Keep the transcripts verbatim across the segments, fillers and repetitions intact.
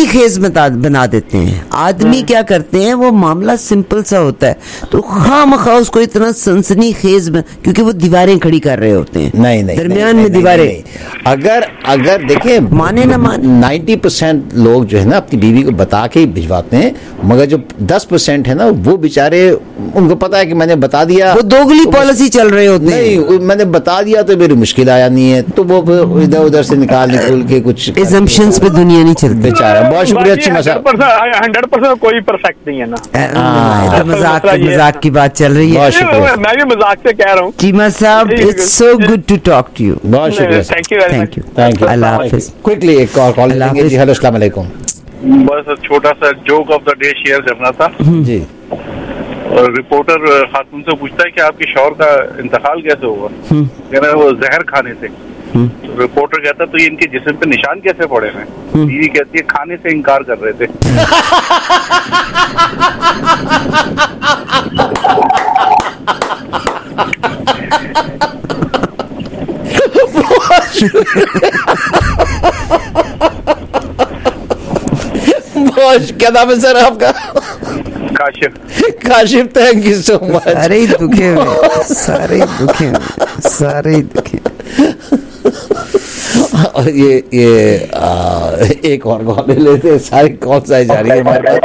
खेज बना देते हैं। आदमी क्या करते हैं, वो मामला सिंपल सा होता है तो खामखा उसको इतना सनसनी खेज, क्योंकि वो दीवारें खड़ी कर रहे होते हैं। नहीं नहीं, दरमियान में दीवारें। अगर अगर देखिए, माने ना माने, नाइन्टी परसेंट लोग जो है ना अपनी बीवी को बता के ही भिजवाते हैं, मगर जो दस परसेंट है ना, वो बेचारे, उनको पता है कि मैंने बता दिया, वो दोगली पॉलिसी चल रहे होते हैं। नहीं, मैंने बता दिया तो मेरी मुश्किल आया नहीं है, तो वो इधर उधर से निकाल निकल के कुछ assumptions पे दुनिया नहीं चलती। बेचारा। बहुत शुक्रिया। अच्छी मजाक हंड्रेड परसेंट कोई परफेक्ट नहीं है ना, मजाक मजाक की बात चल रही है। मैं भी मजाक से कह रहा हूँ। चीमा साहब, it's so good to talk to you. बहुत शुक्रिया। Thank you very much. Thank you. अल्लाह हाफिज। क्विकली एक कॉल कॉल लेंगे जी। हेलो, अस्सलाम वालेकुम। बस छोटा सा joke of the day share करना था जी। रिपोर्टर खातून से पूछता है कि आपके शौहर का इंतकाल कैसे हुआ, कह रहा है वो जहर खाने से। तो रिपोर्टर कहता है तो ये इनके जिस्म पे निशान कैसे पड़े हैं? बीवी कहती है खाने से इनकार कर रहे थे। क्या नाम है सर आपका? Kashif. Kashif, thank you so much. सारे ही दुखे हैं, सारे ही दुखे हैं, सारे ही दुखे। और ये ये आ, एक और कॉल ले लेते हैं, सारी कॉल साई जा रही है हमारे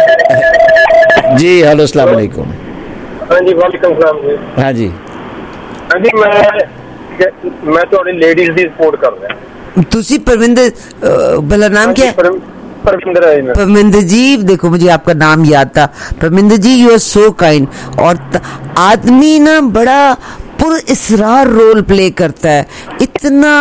पास। जी हेलो, अस्सलाम वालेकुम। हाँ जी, वालेकुम सलाम जी। हाँ जी। हाँ जी, मैं मैं थोड़ी लेडीज की सपोर्ट कर रहा हूँ। तुसी परविंदर, भला नाम क्या है? परविंदर है मैं। परविंदर जी, देखो मुझे आपका नाम याद था। Parvinder ji, you are so kind. और आदमी ना बड़ा पुर इसरार रोल प्ले करता है, इतना,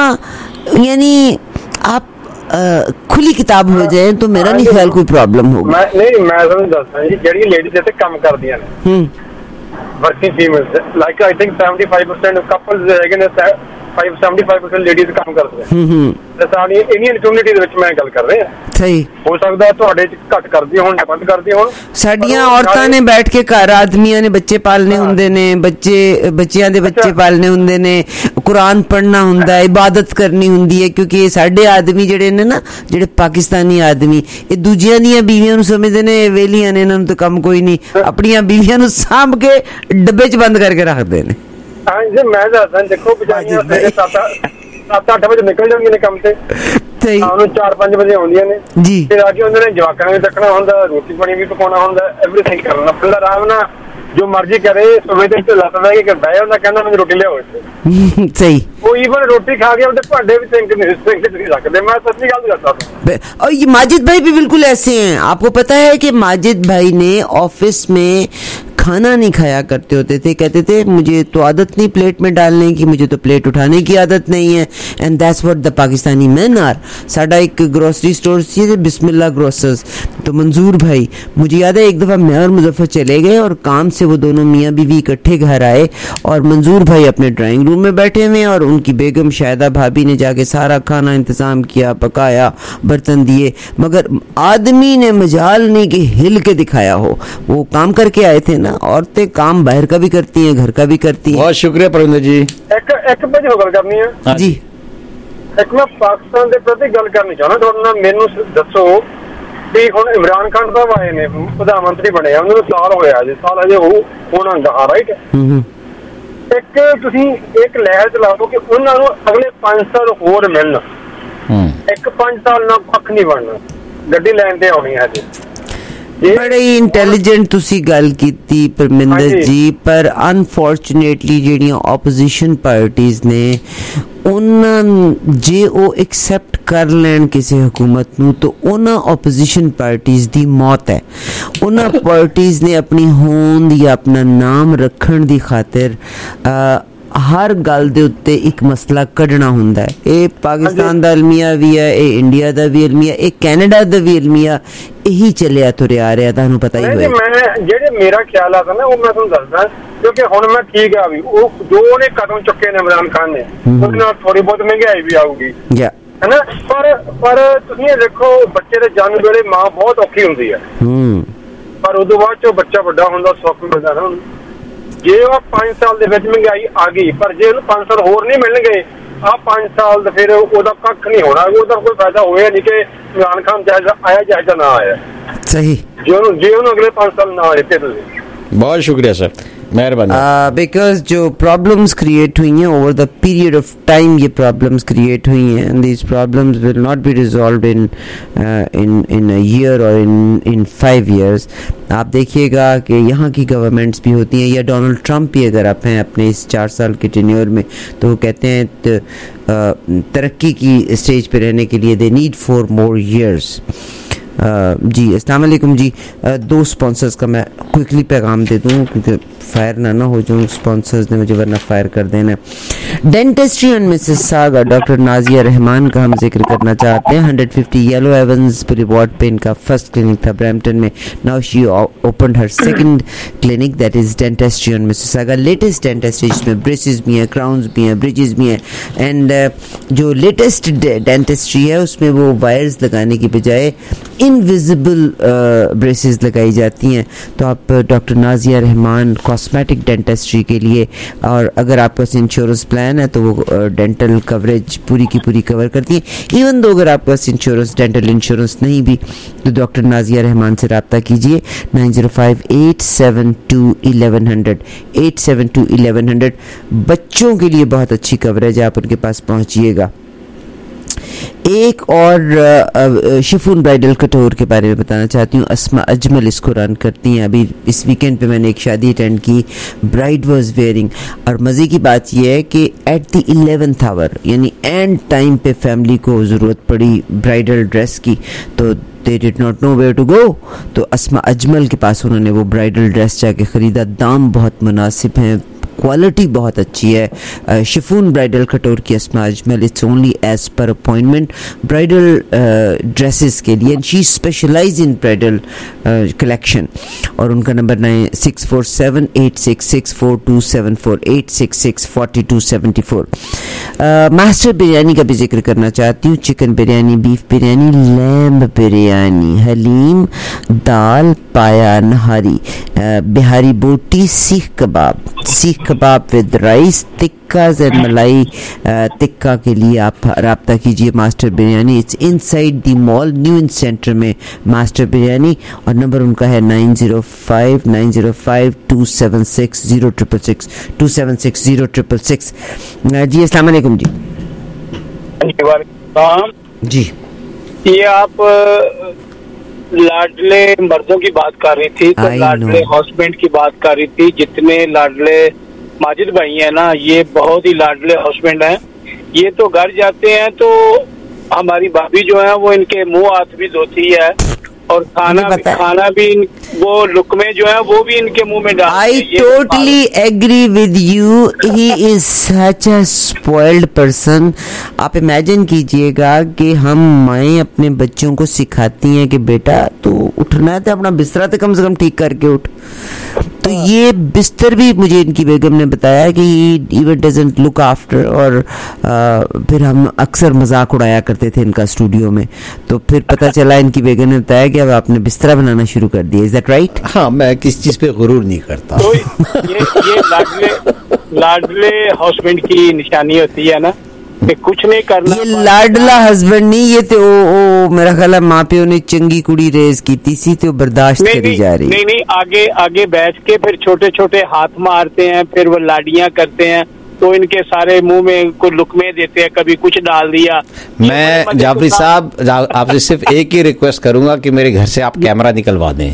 यानी आप आ, खुली किताब हो जाए तो मेरा नहीं ख्याल कोई प्रॉब्लम होगी। मैं नहीं, मैं ਤੁਹਾਨੂੰ ਦੱਸਦਾ ਜੀ, ਜਿਹੜੀ ਲੇਡੀਜ਼ ਇੱਥੇ ਕੰਮ ਕਰਦੀਆਂ ਨੇ, ਹੂੰ, working females, like I think seventy five percent couples ਹੈਗੇ ਨੇ, seventy five percent ਲੇਡੀਜ਼ ਕੰਮ ਕਰਦੀਆਂ। ਹੂੰ ਹੂੰ, ਤੇ ਸਾਡੀ ਇੰਡੀਅਨ ਕਮਿਊਨਿਟੀ ਦੇ ਵਿੱਚ ਮੈਂ ਗੱਲ ਕਰ ਰਿਹਾ। ਸਹੀ ਹੋ ਸਕਦਾ ਤੁਹਾਡੇ ਚ ਘੱਟ ਕਰਦੀ ਹੋਣ, ਵੱਧ ਕਰਦੀ ਹੋਣ। ਸਾਡੀਆਂ ਔਰਤਾਂ ਨੇ ਬੈਠ ਕੇ ਘਰ, ਆਦਮੀਆਂ ਨੇ ਬੱਚੇ ਪਾਲਨੇ ਹੁੰਦੇ ਨੇ, ਬੱਚੇ ਬੱਚਿਆਂ ਦੇ ਬੱਚੇ ਪਾਲਨੇ ਹੁੰਦੇ ਨੇ, ਕੁਰਾਨ ਪੜ੍ਹਨਾ ਹੁੰਦਾ ਹੈ, ਇਬਾਦਤ ਕਰਨੀ ਹੁੰਦੀ ਹੈ, ਕਿਉਂਕਿ ਇਹ ਸਾਡੇ ਆਦਮੀ ਜਿਹੜੇ ਨੇ ਨਾ, ਜਿਹੜੇ ਪਾਕਿਸਤਾਨੀ ਆਦਮੀ, ਇਹ ਦੂਜਿਆਂ ਦੀਆਂ ਬੀਵੀਆਂ ਨੂੰ ਸਮਝਦੇ ਨੇ ਵੇਲੀਆਂ ਨੇ, ਇਹਨਾਂ ਨੂੰ ਤਾਂ ਕੰਮ ਕੋਈ ਨਹੀਂ, ਆਪਣੀਆਂ ਬੀਵੀਆਂ ਨੂੰ ਸਾਂਭ ਕੇ ਡੱਬੇ 'ਚ ਬੰਦ ਕਰਕੇ ਰੱਖਦੇ ਨੇ। ਹਾਂ ਜੀ, ਮੈਂ ਦੱਸਦਾ, ਦੇਖੋ ਵਿਚਾਰੀਆਂ ਸਵੇਰੇ ਸੱਤ ਸੱਤ ਅੱਠ ਵਜੇ ਨਿਕਲ ਜਾਂਦੀਆਂ ਨੇ ਕੰਮ ਤੇ, ਸ਼ਾਮ ਨੂੰ ਚਾਰ ਪੰਜ ਵਜੇ ਆਉਂਦੀਆਂ ਨੇ ਜੀ। ਫਿਰ ਆ ਕੇ ਉਹਨਾਂ ਨੇ ਜਵਾਕਾਂ ਨੂੰ ਤੱਕਣਾ ਹੁੰਦਾ, ਰੋਟੀ ਪਾਣੀ ਵੀ ਪਕਾਉਣਾ ਹੁੰਦਾ, ਐਵਰੀਥਿੰਗ ਕਰਨਾ। ਫਿਰ ਆਰਾਮ ਨਾਲ ਜੋ ਮਰਜ਼ੀ ਕਰੇ, ਸਵੇਰੇ ਤੇ ਲੱਤ ਬਹਿ ਕੇ ਬਹਿ ਜਾਂਦਾ, ਕਹਿੰਦਾ ਮੈਨੂੰ ਰੋਟੀ ਲਿਆਓ ਇੱਥੇ। सही। वो इवन रोटी खा के अपने भांडे भी सिंक नहीं रखते। मैं सच्ची गल करता हूं। और ये माजिद भाई भी बिल्कुल ऐसे हैं। आपको पता है कि माजिद भाई ने ऑफिस में खाना नहीं खाया करते होते थे, कहते थे मुझे तो आदत नहीं प्लेट में डालने की, मुझे तो प्लेट उठाने की आदत नहीं है। And that's what the Pakistani man are. साडा एक ग्रोसरी स्टोर थी, बिस्मिल्लाह ग्रोसर्स, तो मंजूर भाई, मुझे याद है एक दफ़ा मैं और मुजफ्फर चले गए और काम से वो दोनों मियाँ बीवी इकट्ठे घर आए और मंजूर भाई अपने ड्राइंग रूम में बैठे हुए और उनकी बेगम शायदा भाभी ने जाके सारा खाना इंतज़ाम किया, पकाया, बर्तन दिए, मगर आदमी ने मजाल नहीं कि हिल के दिखाया हो। वो काम करके आए थे ना, औरतें काम बाहर का भी करती हैं, घर का भी करती हैं। बहुत शुक्रिया परविंदर जी। एक एक वजह गल करनी है जी। एक मैं पाकिस्तान के प्रति गल करनी चाहना थोड़ा ना। मैनू दसो भी हुण इमरान खान साहब आए ने, प्रधानमंत्री बने, उन्होंने साल होया जी, साल अजे हो होना गा, राइट। एक तुसीं एक लहर चला दो कि उन्होंने अगले पांच साल होर मिलना, एक पांच साल ना कख नहीं बनना, गड्डी लैन ते आउणी है जी। बड़े ही इंटैलीजेंट तुसी गल कीती परमिंदर जी, पर अनफॉर्चुनेटली ਜਿਹੜੀਆਂ opposition parties ਨੇ ਉਹਨਾਂ ਜੇ ਉਹ एक्सेप्ट कर ਲੈਣ ਕਿਸੇ ਹਕੂਮਤ ਨੂੰ ਤਾਂ ਉਹਨਾਂ opposition parties ਦੀ ਮੌਤ ਹੈ। ਉਹਨਾਂ parties ਨੇ ਆਪਣੀ ਹੋਂਦ ਜਾਂ ਆਪਣਾ ਨਾਮ ਰੱਖਣ ਦੀ ਖਾਤਰ हर गल दे उत्ते एक मसला कढ़ना हुंदा है। ये पाकिस्तान दा अलमिया भी है, ये इंडिया दा भी अलमिया, ये कैनेडा दा भी अलमिया, यही चलिया तुरे आ रहा, तुहानू पता ही होए। मैं जेड़े मेरा ख्याल आता ना, वो मैं तुहानू दसदा, क्योंकि हुण मैं ठीक आ भी वो जो ने कदम चुके ने इमरान खान ने, उसदे नाल थोड़ी बहुत महंगाई भी आऊगी, या है ना। पर पर तुसीं देखो, बच्चे दे जन्म वेले मां बहुत औखी हुंदी है, पर उदों बाद जो बच्चा वड्डा हुंदा सुख मिलदा ना। जे वो पांच साल दे विच महंगाई आ गई, पर जे उन्हें पांच साल होर नहीं मिलणगे ਆ ਪੰਜ ਸਾਲ ਤੇ ਫਿਰ ਉਹਦਾ ਕੱਖ ਨਹੀਂ ਹੋਣਾ, ਉਹਦਾ ਕੋਈ ਫਾਇਦਾ ਹੋਇਆ नहीं कि इमरान खान चाहे आया चाहे ना आया। सही जी जी अगले पाँच साल ना रहते तो बहुत शुक्रिया सर, मेहरबानी। बिकॉज जो प्रॉब्लम्स क्रिएट हुई हैं over the period of time, ये प्रॉब्लम्स क्रिएट हुई हैं and these problems will not be resolved in in in a year और इन इन फाइव इयर्स। आप देखिएगा कि यहाँ की गवर्नमेंट्स भी होती हैं, या डोनाल्ड ट्रंप भी अगर आप हैं अपने इस चार साल के टेन्योर में, तो वो कहते हैं त, uh, तरक्की की स्टेज पे रहने के लिए they need four more years. जी अस्सलाम वालेकुम जी। uh, दो स्पॉन्सर्स का मैं क्विकली पैगाम दे दूँ क्योंकि फायर ना ना हो जाऊँ, स्पॉन्सर्स ने मुझे वरना फायर कर देना। Dentistry and Mississauga doctor Nazia Rahman का हम जिक्र करना चाहते हैं। One fifty Yellow Avens reward पे इनका फर्स्ट क्लिनिक था ब्रैम्पटन में। Now she opened her second clinic that is dentistry and Mississauga. Latest dentistry जिसमें ब्रेसेस भी हैं, क्राउन्स भी हैं, ब्रिजेस भी हैं एंड uh, जो लेटेस्ट डेंटिस्ट्री है उसमें वो वायर्स लगाने की बजाय इनविजिबल ब्रेसेस लगाई जाती हैं। तो आप doctor Nazia Rahman cosmetic dentistry के लिए, और अगर आपके पास इंश्योरेंस प्लान है तो वो डेंटल कवरेज पूरी की पूरी कवर करती है। इवन दो अगर आपके पास इंश्योरेंस डेंटल इंश्योरेंस नहीं भी तो डॉक्टर नाजिया रहमान से रब्ता कीजिए nine zero five eight seven two eleven hundred eight seven two eleven hundred. बच्चों के लिए बहुत अच्छी कवरेज है, आप उनके पास पहुंचिएगा। एक और शिफून ब्राइडल कटोर के बारे में बताना चाहती हूँ। अस्मा अजमल इसको रन करती हैं। अभी इस वीकेंड पे मैंने एक शादी अटेंड की, ब्राइड वाज वेयरिंग, और मज़े की बात यह है कि एट द इलेवेंथ आवर यानी एंड टाइम पे फैमिली को ज़रूरत पड़ी ब्राइडल ड्रेस की, तो they did not know where to go, तो अस्मा अजमल के पास उन्होंने वो ब्राइडल ड्रेस जाके ख़रीदा। दाम बहुत मुनासिब हैं, क्वालिटी बहुत अच्छी है। शिफून ब्राइडल कटोर की Asma Ajmal, it's only as per appointment bridal dresses के लिए, she specialize in bridal collection. और उनका number nine six four seven eight six six four two seven four eight six six forty two seventy four. Master biryani का भी जिक्र करना चाहती हूँ। Chicken biryani, beef biryani, lamb biryani, haleem, दाल, paya nihari, Bihari boti, seekh kebab, seekh kebab with rice, tikka and मलाई टिक्का के लिए आप राब्ता कीजिए master biryani. It's inside the mall New In Centre में मास्टर बिरयानी, और नंबर उनका है nine zero five nine zero five two seven six zero triple six two seven six zero triple six. जी अस्सलाम वालेकुम जी। जी ये आप लाडले मर्दों की बात कर रही थी, तो लाडले हस्बैंड की बात कर रही थी। जितने लाडले माजिद भाई हैं ना, ये बहुत ही लाडले हस्बैंड हैं। ये तो घर जाते हैं तो हमारी भाभी जो है वो इनके मुंह हाथ भी धोती है, और खाना भी, खाना भी इन, वो लुकमे जो है वो भी इनके मुंह में डालते हैं। I totally agree with you, he is such a spoiled person. आप इमेजिन कीजिएगा कि हम माएँ अपने बच्चों को सिखाती हैं कि बेटा तू उठना है तो अपना बिस्तरा तो कम से कम ठीक करके उठ, तो ये बिस्तर भी मुझे इनकी बेगम ने बताया कि इवन डजंट लुक आफ्टर। और आ, फिर हम अक्सर मजाक उड़ाया करते थे इनका स्टूडियो में, तो फिर पता चला इनकी बेगम ने बताया कि अब आपने बिस्तरा बनाना शुरू कर दिया। Is that right? हाँ, मैं किस चीज पे गुरूर नहीं करता। तो ये ये लाडले लाडले हस्बैंड की निशानी होती है ना कि कुछ नहीं करना। ये लाडला हस्बैंड नहीं, ये तो ओ, ओ, मेरा ख्याल है माँ प्यो ने चंगी कुड़ी रेज की तीसी तो बर्दाश्त करी जा रही। नहीं नहीं, आगे आगे बैठ के फिर छोटे छोटे हाथ मारते हैं, फिर वो लाडियां करते हैं, तो इनके सारे मुंह में कुछ लुकमे देते हैं, कभी कुछ डाल दिया। मैं जाफरी साहब आपसे सिर्फ एक ही रिक्वेस्ट करूंगा कि मेरे घर से आप कैमरा निकलवा दें।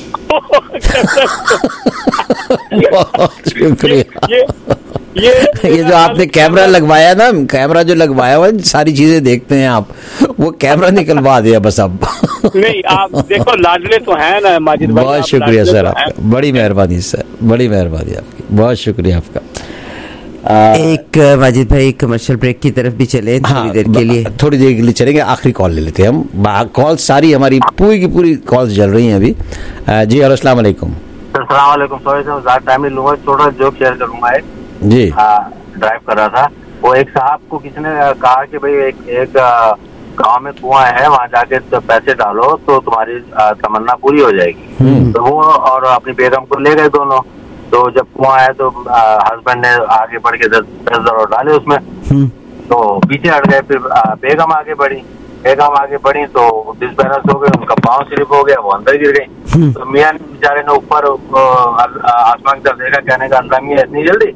बहुत शुक्रिया। ये, ये, ये जो आपने कैमरा लगवाया ना, कैमरा जो लगवाया हुआ सारी चीजें देखते हैं आप, वो कैमरा निकलवा दिया बस अब। नहीं, आप देखो लाडले तो है ना माजिद भाई। बहुत शुक्रिया सर आपका, बड़ी मेहरबानी सर, बड़ी मेहरबानी आपकी, बहुत शुक्रिया आपका। आ, एक माजिद भाई कमर्शियल ब्रेक की तरफ भी चले थोड़ी हाँ, देर के लिए थोड़ी देर के लिए चलेंगे। आखिरी कॉल ले लेते हैं हम। कॉल सारी हमारी पूरी की पूरी कॉल्स चल रही हैं अभी। जी हेलो अस्सलाम वालेकुम। अस्सलाम वालेकुम। सॉरी सर, ज्यादा टाइम नहीं लूंगा, थोड़ा जोक शेयर करूंगा। एक जी ड्राइव कर रहा था, वो एक साहब को किसी ने कहा कि भाई एक एक गांव में कुआं है, वहाँ जाके तो पैसे डालो तो तुम्हारी तमन्ना पूरी हो जाएगी। तो वो और अपनी बेगम को ले गए दोनों। तो जब कुआं आया तो हस्बैंड ने आगे बढ़ के दस दस डॉलर डाले उसमें। तो पीछे हट गए। फिर आ, बेगम आगे बढ़ी बेगम आगे बढ़ी तो डिसबैलेंस हो गए, उनका पाँव स्लिप हो गया, वो अंदर गिर गई। तो मियाँ ने बेचारे ने ऊपर आसमान की तरफ देखा, कहने का अंदर मियाँ इतनी जल्दी।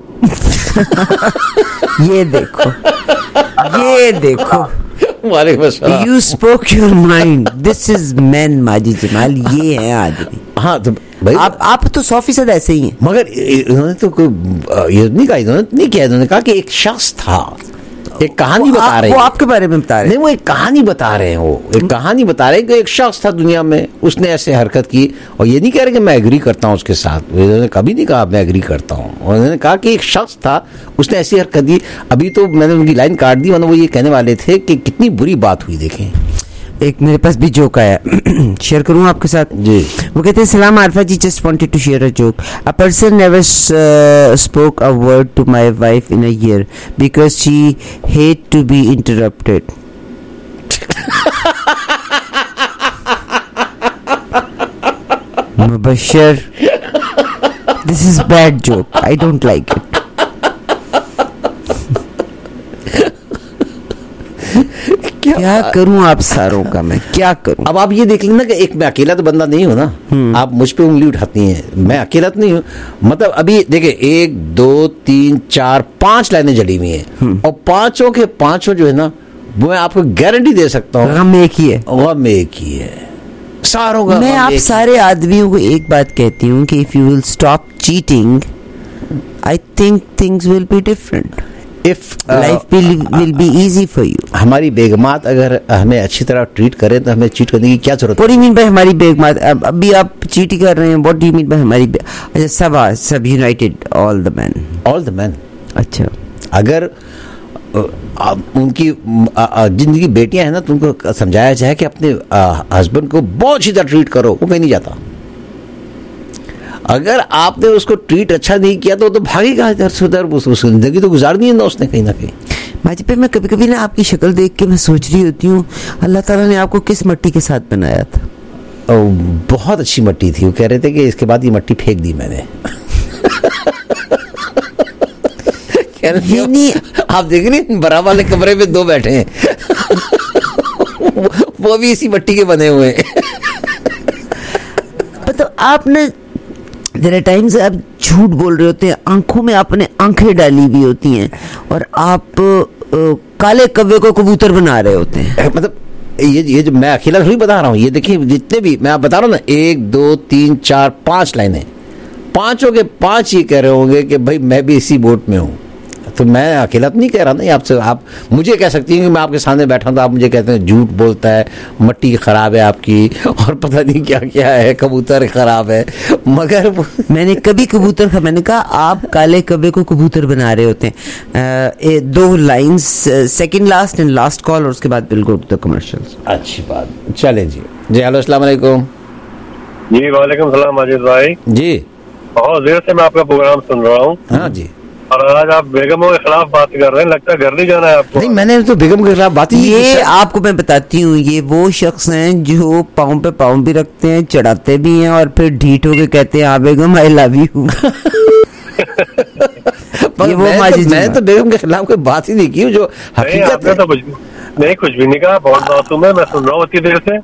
ये देखो ये देखो you spoke your mind, this is man Majid Jamal, ये है आदमी। हाँ तो भाई आप आप तो सौ फीसद ऐसे ही हैं। मगर इन्होंने तो कोई ये नहीं कहा, इन्होंने नहीं किया, इन्होंने कहा कि एक शख्स था, एक कहानी बता रहे हैं, वो आपके बारे में बता रहे हैं। नहीं, वो एक कहानी बता रहे हैं, वो एक कहानी बता रहे हैं कि एक शख्स था दुनिया में, उसने ऐसे हरकत की। और ये नहीं कह रहे कि मैं एग्री करता हूँ उसके साथ, उन्होंने कभी नहीं कहा मैं एग्री करता हूँ। उन्होंने कहा कि एक शख्स था, उसने ऐसी हरकत की। अभी तो मैंने उनकी लाइन काट दी, वरना वो ये कहने वाले थे कि कितनी बुरी बात हुई। देखें, एक मेरे पास भी जोक आया, शेयर करूं आपके साथ जी। वो कहते हैं, सलाम Arfa ji, just wanted to share a joke. A person never spoke a word to my wife in a year because she hate to be interrupted. Mubashar, this is bad joke, I don't like it. क्या, क्या करूं आप सारों का, मैं क्या करूं। अब आप ये देख लेना कि एक मैं अकेला तो बंदा नहीं हूं ना, आप मुझ पे उंगली उठाती हैं, मैं अकेला तो नहीं हूं। मतलब अभी देखिए, एक दो तीन चार पांच लाइनें जड़ी हुई हैं, और पांचों के पांचों जो है ना, वो मैं आपको गारंटी दे सकता हूँ गम एक ही है, गम एक ही है सारों का। मैं आप सारे आदमियों को एक बात कहती हूँ कि if you will stop cheating, I think things will be different. If, life will be easy for you. हमारी बेगमात अगर हमें अच्छी तरह ट्रीट करें तो हमें चीट करने की क्या जरूरत है? What do you mean by हमारी बेगमात? अब अभी आप चीट ही कर रहे हैं। What do you mean by हमारी? अच्छा, सब सब united, all the man, all the man. अच्छा, अगर आ, उनकी जिंदगी बेटियां हैं ना, तो उनको समझाया जाए कि अपने हस्बैंड को बहुत सीधा ट्रीट करो, वो कहीं नहीं जाता। अगर आपने उसको ट्रीट अच्छा नहीं किया तो तो भागेगा इधर से उधर, उसको जिंदगी तो गुजारनी है ना उसने कहीं ना कहीं। माजी पे मैं कभी कभी ना आपकी शक्ल देख के मैं सोच रही होती हूँ, अल्लाह ताला ने आपको किस मिट्टी के साथ बनाया था? ओ, बहुत अच्छी मिट्टी थी। वो कह रहे थे कि इसके बाद ये मिट्टी फेंक दी मैंने। ये नहीं, आप देख रहे हैं बराबर वाले कमरे में दो बैठे हैं, वो भी इसी मिट्टी के बने हुए हैं। मतलब आपने देयर आर टाइम्स आप झूठ बोल रहे होते हैं, आंखों में आपने आंखें डाली हुई होती हैं, और आप आ, काले कव्वे को कबूतर बना रहे होते हैं। मतलब ये ये जो मैं अकेला थोड़ी बता रहा हूँ, ये देखिए जितने भी मैं आप बता रहा हूँ ना, एक दो तीन चार पांच लाइनें, पांचों के पांच ये कह रहे होंगे कि भाई मैं भी इसी बोट में हूँ। तो मैं अकेला तो नहीं कह रहा ना आपसे। आप मुझे कह सकती हैं कि मैं आपके सामने बैठा हूं तो आप मुझे कहते हैं झूठ बोलता है, मिट्टी खराब है आपकी, और पता नहीं क्या क्या है, कबूतर खराब है। मगर मैंने कभी कबूतर का, मैंने कहा आप काले कब्बे को कबूतर बना रहे होते हैं। ए, दो lines, second last and last call, और उसके बाद will go to the commercials. अच्छी बात, चलें जी। जी हेलो, अस्सलाम वालेकुम। जी वालेकुम सलाम माजिद भाई। जी बहुत देर से मैं आपका प्रोग्राम सुन रहा हूँ। हाँ जी। और आज आप बेगमों के खिलाफ बात कर रहे हैं, लगता है घर नहीं जाना है आपको। नहीं, मैंने तो बेगम के खिलाफ बात ही नहीं की। ये आपको मैं बताती हूँ, ये वो शख्स हैं जो पाँव पे पाँव भी रखते हैं, चढ़ाते भी हैं, और फिर ढीठ होके कहते हैं हाँ बेगम आई लव यू। ये वो माजिद, मैं तो बेगम के खिलाफ कोई बात ही नहीं की, जो हकीकत है। तो कुछ नहीं, कुछ भी नहीं कहा, बहुत मासूम है, मैं सुन रहा हूँ इतनी देर से।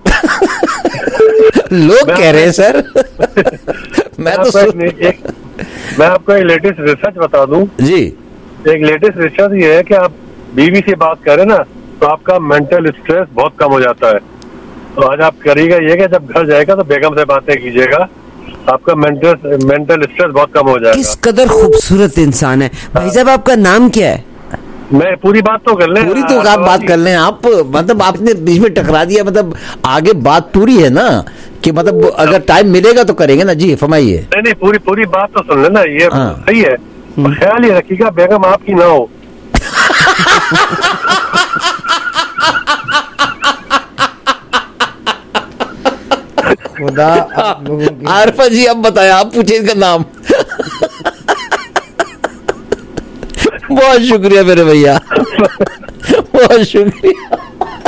लोग कह रहे हैं सर। मैं तो एक मैं आपको एक लेटेस्ट रिसर्च बता दूं जी। एक लेटेस्ट रिसर्च ये है कि आप बीवी से बात करें ना, तो आपका मेंटल स्ट्रेस बहुत कम हो जाता है। तो आज आप करिएगा ये कि जब घर जाएगा तो बेगम से बातें कीजिएगा, आपका मेंटल मेंटल स्ट्रेस बहुत कम हो जाएगा। किस कदर खूबसूरत इंसान है भाई साहब। आपका नाम क्या है? मैं पूरी बात तो कर लें, पूरी तो आप बात कर लें आप। मतलब आपने बीच में टकरा दिया, मतलब आगे बात पूरी है ना, कि मतलब अगर टाइम मिलेगा तो करेंगे ना। जी फरमाइए। नहीं नहीं, पूरी पूरी बात तो सुन लेना, ये सही है। ख्याल ये रखिएगा बेगम आपकी ना हो। खुदा आरफा जी अब बताएं, आप पूछे इसका नाम। बहुत शुक्रिया मेरे भैया, बहुत शुक्रिया।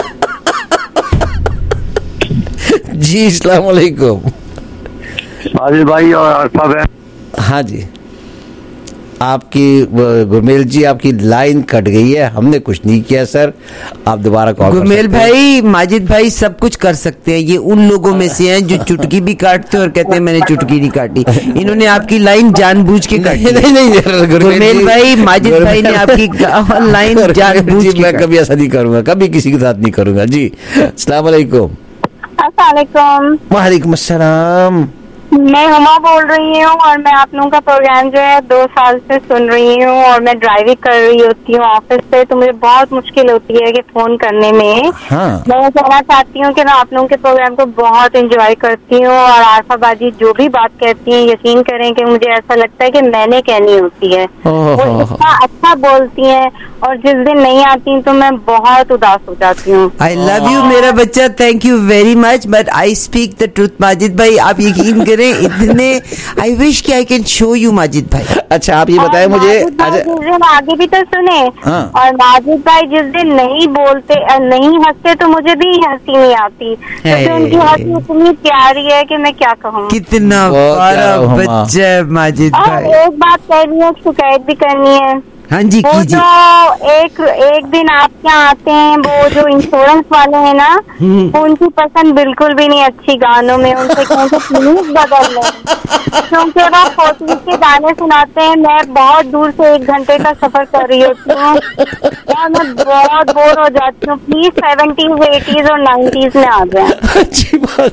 जी अस्सलाम वालेकुम। माजिद भाई और आरफा बहन। हाँ जी। आपकी गुरमेल जी आपकी लाइन कट गई है, हमने कुछ नहीं किया सर, आप दोबारा कॉल। गुरमेल भाई, माजिद भाई सब कुछ कर सकते हैं, ये उन लोगों में से हैं जो चुटकी भी काटते हैं और कहते हैं मैंने चुटकी नहीं काटी। इन्होंने आपकी लाइन जानबूझ के काटी। नहीं नहीं गुरमेल भाई, माजिद भाई ने आपकी लाइन जानबूझ के। मैं कभी ऐसा नहीं करूंगा, कभी किसी के साथ नहीं करूंगा जी। अस्सलाम वालेकुम। अस्सलाम वालेकुम। वालेकुम अस्सलाम। मैं हुमा बोल रही हूँ और मैं आप लोगों का प्रोग्राम जो है दो साल से सुन रही हूँ और मैं ड्राइविंग कर रही होती हूँ ऑफिस से, तो मुझे बहुत मुश्किल होती है कि फोन करने में। हाँ। मैं कहना चाहती हूँ कि मैं आप लोगों के प्रोग्राम को बहुत एंजॉय करती हूँ और आरफा बाजी जो भी बात कहती हैं यकीन करें कि मुझे ऐसा लगता है कि मैंने कहनी होती है। वो इतना अच्छा बोलती हैं और जिस दिन नहीं आती तो मैं बहुत उदास हो जाती हूँ। आई लव यू मेरा बच्चा, thank you very much, but I speak the truth. Majid भाई आप यकीन करें इतने आई विश कि I can show you Majid भाई। अच्छा आप ये बताएं मुझे, जिस दिन आगे भी तो सुने। हाँ। और माजिद भाई जिस दिन नहीं बोलते नहीं हंसते तो मुझे भी हंसी नहीं आती, क्योंकि उनकी हंसी इतनी प्यारी है कि मैं क्या कहूँ। कितना प्यारा बच्चा है माजिद भाई। एक बात करनी है, शिकायत भी करनी है। हाँ जी वो कीजिए। जो एक एक दिन आप यहाँ आते हैं वो जो इंश्योरेंस वाले हैं ना, उनकी पसंद बिल्कुल भी नहीं अच्छी गानों में, उनसे कहेंगे प्लीज बदल लें, क्योंकि वो फोर्टीज के गाने सुनाते हैं। मैं बहुत दूर से एक घंटे का सफर कर रही होती हूँ और मैं बहुत बोर हो जाती हूँ। प्लीज सेवेंटीज एटीज और नाइन्टीज में आ जाए। अच्छी बात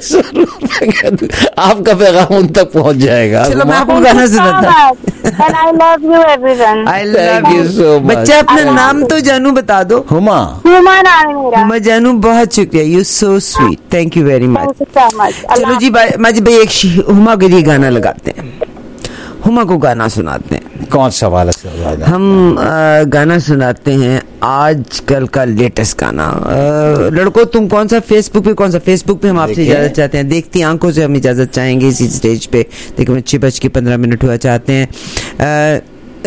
सर, आपका पैगाम उन तक पहुँच जाएगा। चलो मैं आपको गाना सुनाता हूँ। And I love you everyone. I love you so much. बच्चा अपना नाम तो जानू बता दो। हुमा। हुमा नाम है मेरा। हुमा जानू बहुत शुक्रिया, you so sweet, thank you very much. Thank you so much. चलो जी माजिद भाई एक हुमा के लिए गाना लगाते हैं, हुमा को गाना सुनाते हैं। कौन सा वाला सर? हम आ, गाना सुनाते हैं आजकल का लेटेस्ट गाना। आ, लड़कों तुम कौन सा फेसबुक पे कौन सा फेसबुक पे हम आपसे इजाजत चाहते हैं, देखती आंखों से हम इजाजत चाहेंगे इसी स्टेज पे। देखो छह बज के पंद्रह मिनट हुआ चाहते हैं। आ,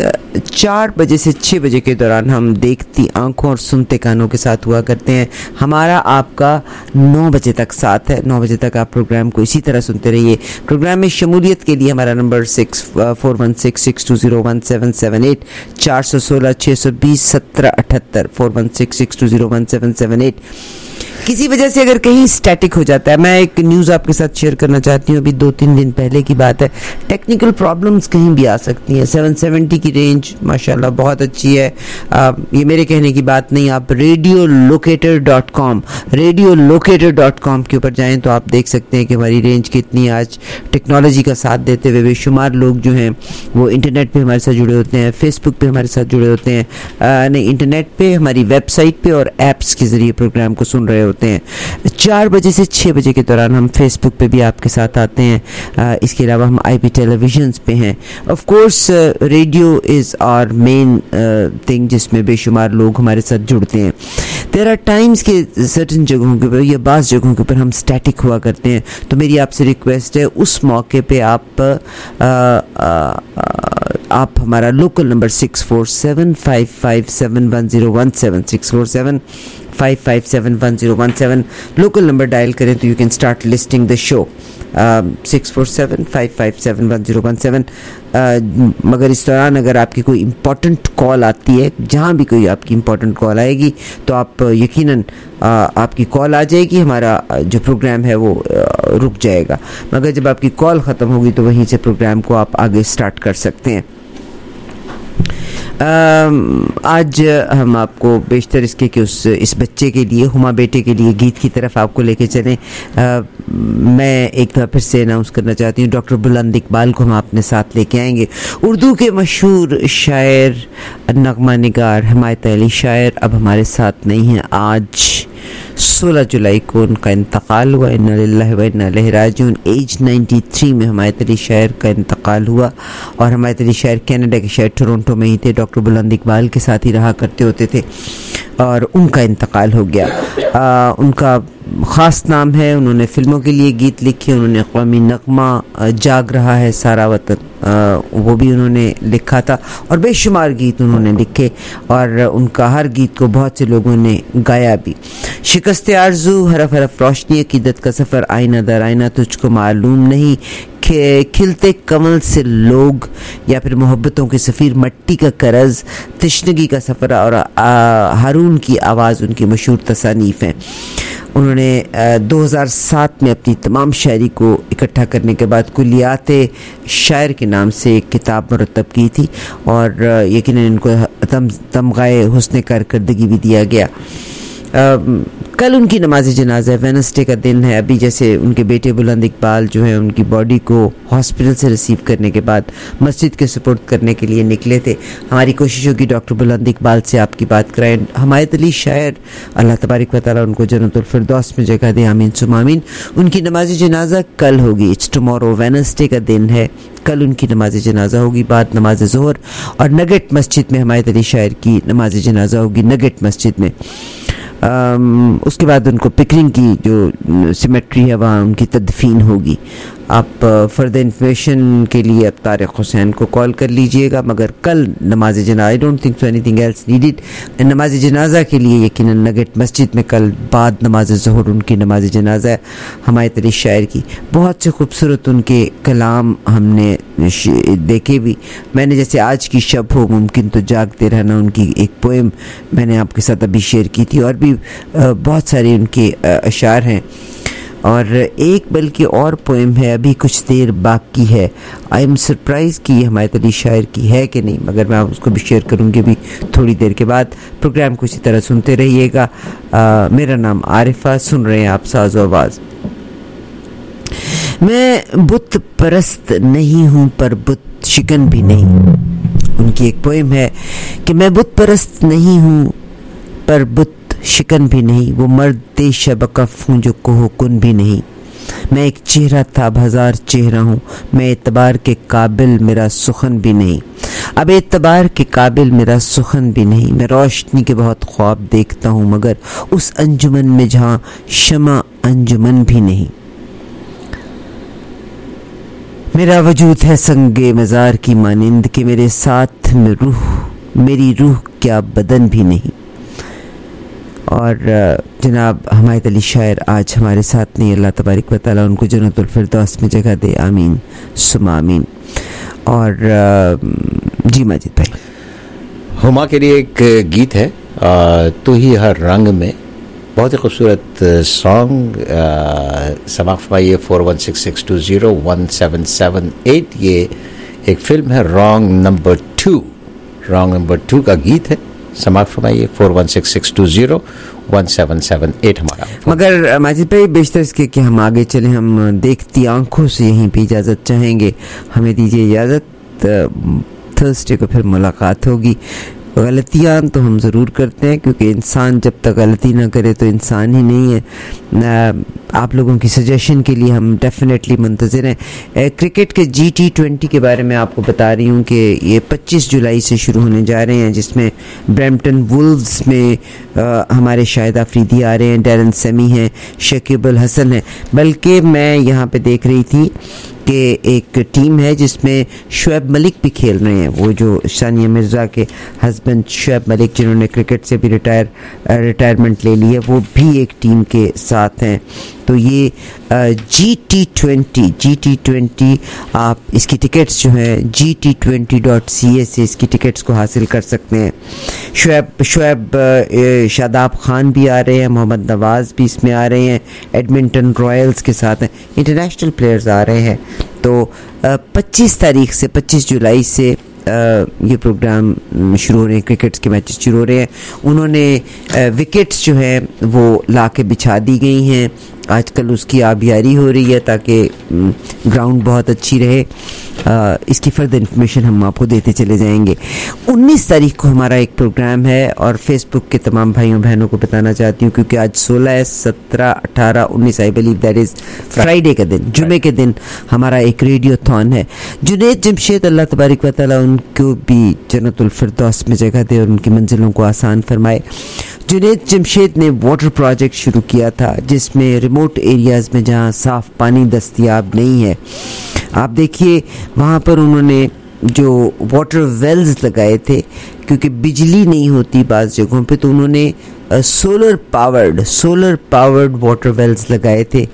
चार बजे से छः बजे के दौरान हम देखती आंखों और सुनते कानों के साथ हुआ करते हैं। हमारा आपका नौ बजे तक साथ है, नौ बजे तक आप प्रोग्राम को इसी तरह सुनते रहिए। प्रोग्राम में शमूलियत के लिए हमारा number six four one six six two zero one seven seven eight, चार सौ सोलह छः सौ बीस सत्रह अठहत्तर, four one six six two zero one seven seven eight. किसी वजह से अगर कहीं स्टैटिक हो जाता है, मैं एक न्यूज़ आपके साथ शेयर करना चाहती हूँ, अभी दो तीन दिन पहले की बात है। टेक्निकल प्रॉब्लम्स कहीं भी आ सकती हैं। सेवन सेवेंटी की रेंज माशाल्लाह बहुत अच्छी है। आ, ये मेरे कहने की बात नहीं, आप radio locator dot com radio locator dot com के ऊपर जाएं तो आप देख सकते हैं कि हमारी रेंज कितनी आज टेक्नोलॉजी का साथ देते हुए बेशुमार लोग जो हैं वो इंटरनेट पे हमारे साथ जुड़े होते हैं, फेसबुक पे हमारे साथ जुड़े होते हैं, नहीं इंटरनेट पे हमारी वेबसाइट पे और ऐप्स के ज़रिए प्रोग्राम को सुन रहे होते हैं। चार बजे से छः बजे के दौरान हम फेसबुक पे भी आपके साथ आते हैं। आ, इसके अलावा हम आईपी टेलीविजन पे हैं। Of course radio is our main thing जिसमें बेशुमार लोग हमारे साथ जुड़ते हैं। देयर आर टाइम्स के सर्टन जगहों के ऊपर या बाज़ जगहों के ऊपर हम स्टैटिक हुआ करते हैं, तो मेरी आपसे रिक्वेस्ट है उस मौके पे आप आ, आ, आ, आप हमारा local number six four seven five five seven one zero one seven six four seven five five seven one zero one seven local number dial करें तो you can start listening the show. Six four seven five five seven one zero one seven. मगर इस दौरान अगर आपकी कोई important call आती है, जहाँ भी कोई आपकी इम्पोर्टेंट कॉल आएगी तो आप यकीनन uh, आपकी कॉल आ जाएगी, हमारा जो प्रोग्राम है वो uh, रुक जाएगा। मगर जब आपकी कॉल ख़त्म होगी तो वहीं से प्रोग्राम को आप आगे स्टार्ट कर सकते हैं। आज हम आपको बेशतर इसके कि उस इस बच्चे के लिए, हुमा बेटे के लिए गीत की तरफ आपको लेके चलें। मैं एक बार फिर से अनाउंस करना चाहती हूँ, डॉक्टर बुलंद इकबाल को हम अपने साथ लेके आएंगे। उर्दू के मशहूर शायर, नगमा निगार, हिमायत अली शायर अब हमारे साथ नहीं हैं। आज सोलह जुलाई को उनका इंतकाल हुआ। इन्ना लिल्लाहि व इन्ना इलैहि राजिऊन। एज तिरानवे में हिमायत अली शायर का इंतकाल हुआ और हिमायत अली शायर कनाडा के शहर टोरंटो में ही थे, डॉक्टर बुलंद इकबाल के साथ ही रहा करते होते थे और उनका इंतकाल हो गया। आ, उनका ख़ास नाम है, उन्होंने फ़िल्मों के लिए गीत लिखे, उन्होंने क़ौमी नग़मा जाग रहा है सारा वतन वो भी उन्होंने लिखा था और बेशुमार गीत उन्होंने लिखे और उनका हर गीत को बहुत से लोगों ने गाया भी। शिकस्त आरज़ू, हरफ हरफ रोशनी, अक़ीदत का सफ़र, आईना दर आईना, तुझको मालूम नहीं, खिलते कमल से लोग या फिर मोहब्बतों के सफ़ीर, मट्टी का करज, तशनगी का सफ़र और हारून की आवाज़ उनकी मशहूर तसानीफ़ हैं। उन्होंने दो हज़ार सात में अपनी तमाम शायरी को इकट्ठा करने के बाद कुलियाते शायर के नाम से एक किताब मुरतब की थी और यकीनन इनको तम तमगाए हुस्न कारकर्दगी भी दिया गया। आ, कल उनकी नमाज जनाजा है, वेडनेसडे का दिन है। अभी जैसे उनके बेटे बुलंद इकबाल जो है उनकी बॉडी को हॉस्पिटल से रिसीव करने के बाद मस्जिद के सपोर्ट करने के लिए निकले थे। हमारी कोशिश होगी डॉक्टर बुलंद इकबाल से आपकी बात कराएं। हमायत अली शायर, अल्लाह तबारक व तआला उनको जन्नतुल फिरदौस में जगह दे, आमीन सुम आमीन। उनकी नमाज जनाजा कल होगी, इट्स टुमारो, वेडनेसडे का दिन है। कल उनकी नमाज जनाजा होगी बाद नमाज ज़ोहर और नगेट मस्जिद में हमायत अली शायर की नमाज जनाजा होगी, नगेट मस्जिद में। Um, उसके बाद उनको पिकरिंग की जो सिमेट्री है वहाँ उनकी तदफीन होगी। आप फर्दर इन्फॉर्मेशन के लिए अब तारिक हुसैन को कॉल कर लीजिएगा, मगर कल नमाज जनाजा, I don't think so anything else needed. नमाज जनाजा के लिए यकीनन नगेट मस्जिद में कल बाद नमाज ज़ोहर उनकी नमाज जनाजा है हमायत अली शायर की। बहुत से खूबसूरत उनके कलाम हमने देखे भी। मैंने जैसे आज की शब हो मुमकिन तो जागते रहना, उनकी एक पोएम मैंने आपके साथ अभी शेयर की थी और भी बहुत सारे उनके अशार हैं और एक बल्कि और पोएम है, अभी कुछ देर बाकी है। आई एम सरप्राइज कि ये हमायत अली शायर की है कि नहीं, मगर मैं उसको भी शेयर करूँगी भी थोड़ी देर के बाद। प्रोग्राम को इसी तरह सुनते रहिएगा। मेरा नाम आरिफा, सुन रहे हैं आप साज़ आवाज़। मैं बुत परस्त नहीं हूँ पर बुत शिकन भी नहीं। उनकी एक पोएम है कि मैं बुत परस्त नहीं हूँ पर बुत शिकन भी नहीं, वो मर्द शबकफ हूँ जो कोह कुन भी नहीं। मैं एक चेहरा था अब हजार चेहरा हूँ, मैं एतबार के काबिल मेरा सुखन भी नहीं। अब एतबार के काबिल मेरा सुखन भी नहीं। मैं रोशनी के बहुत ख्वाब देखता हूँ मगर उस अंजुमन में जहाँ शमा अंजुमन भी नहीं। मेरा वजूद है संगे मज़ार की मानिंद कि मेरे साथ में रूह, मेरी रूह क्या बदन भी नहीं। और जनाब हमायत अली शायर आज हमारे साथ नहीं, अल्लाह तबारक व तआला उनको जन्नतुल फिरदौस में जगह दे, आमीन सुम आमीन। और जी माजिद भाई, हुमा के लिए एक गीत है तू ही हर रंग में, बहुत ही खूबसूरत सॉन्ग। समाप्त फरमाइए four one six six two zero one seven seven eight. ये एक फिल्म है wrong number two, wrong number two का गीत है। समाप्त फरमाइए four one six six two zero one seven seven eight हमारा। मगर माजिद भाई बेशतर इसके कि हम आगे चलें, हम देखती आंखों से यहीं पे इजाज़त चाहेंगे। हमें दीजिए इजाज़त, थर्सडे को फिर मुलाकात होगी। गलतियाँ तो हम ज़रूर करते हैं क्योंकि इंसान जब तक गलती ना करे तो इंसान ही नहीं है। आप लोगों की सजेशन के लिए हम डेफिनेटली मुंतज़िर हैं। क्रिकेट के जी टी ट्वेंटी के बारे में आपको बता रही हूँ कि ये पच्चीस जुलाई से शुरू होने जा रहे हैं, जिसमें ब्रैम्पटन वुल्व्स में आ, हमारे शाहिद आफरीदी आ रहे हैं, डैरन सेमी हैं, शकीब अल हसन है। बल्कि मैं यहाँ पे देख रही थी कि एक टीम है जिसमें शुएब मलिक भी खेल रहे हैं, वो जो सानिया मिर्ज़ा के हस्बैंड शुएब मलिक जिन्होंने क्रिकेट से भी रिटायर रिटायरमेंट ले ली है, वो भी एक टीम के साथ हैं। तो ये G T twenty G T twenty आप इसकी टिकट्स जो हैं G T twenty dot C A से इसकी टिकट्स को हासिल कर सकते हैं। शुएब शुएब शादाब खान भी आ रहे हैं, मोहम्मद नवाज़ भी इसमें आ रहे हैं, एडमिंटन रॉयल्स के साथ हैं, इंटरनेशनल प्लेयर्स आ रहे हैं। तो पच्चीस तारीख से पच्चीस जुलाई से ये प्रोग्राम शुरू हो रहे हैं, क्रिकेट के मैचेस शुरू हो रहे हैं। उन्होंने विकेट्स जो हैं वो ला के बिछा दी गई हैं, आजकल उसकी आबियारी हो रही है ताकि ग्राउंड बहुत अच्छी रहे। आ, इसकी फर्दर इन्फॉर्मेशन हम आपको देते चले जाएंगे। उन्नीस तारीख को हमारा एक प्रोग्राम है और फेसबुक के तमाम भाइयों बहनों को बताना चाहती हूँ क्योंकि आज सोलह है, सत्रह अठारह उन्नीस I believe that is Friday के दिन, जुमे के दिन हमारा एक रेडियो थॉन है। जुनैद जमशेद अल्लाह तबारक व तआला उनको भी जन्नतुल फिरदौस में जगह दे और उनकी मंजिलों को आसान फरमाए। जुनैद जमशेद ने वाटर प्रोजेक्ट शुरू किया था जिसमें रिमोट एरियाज़ में जहाँ साफ़ पानी दस्तयाब नहीं है, आप देखिए वहाँ पर उन्होंने जो वाटर वेल्स लगाए थे, क्योंकि बिजली नहीं होती बाज़ जगहों पे, तो उन्होंने solar powered solar powered water wells लगाए थे।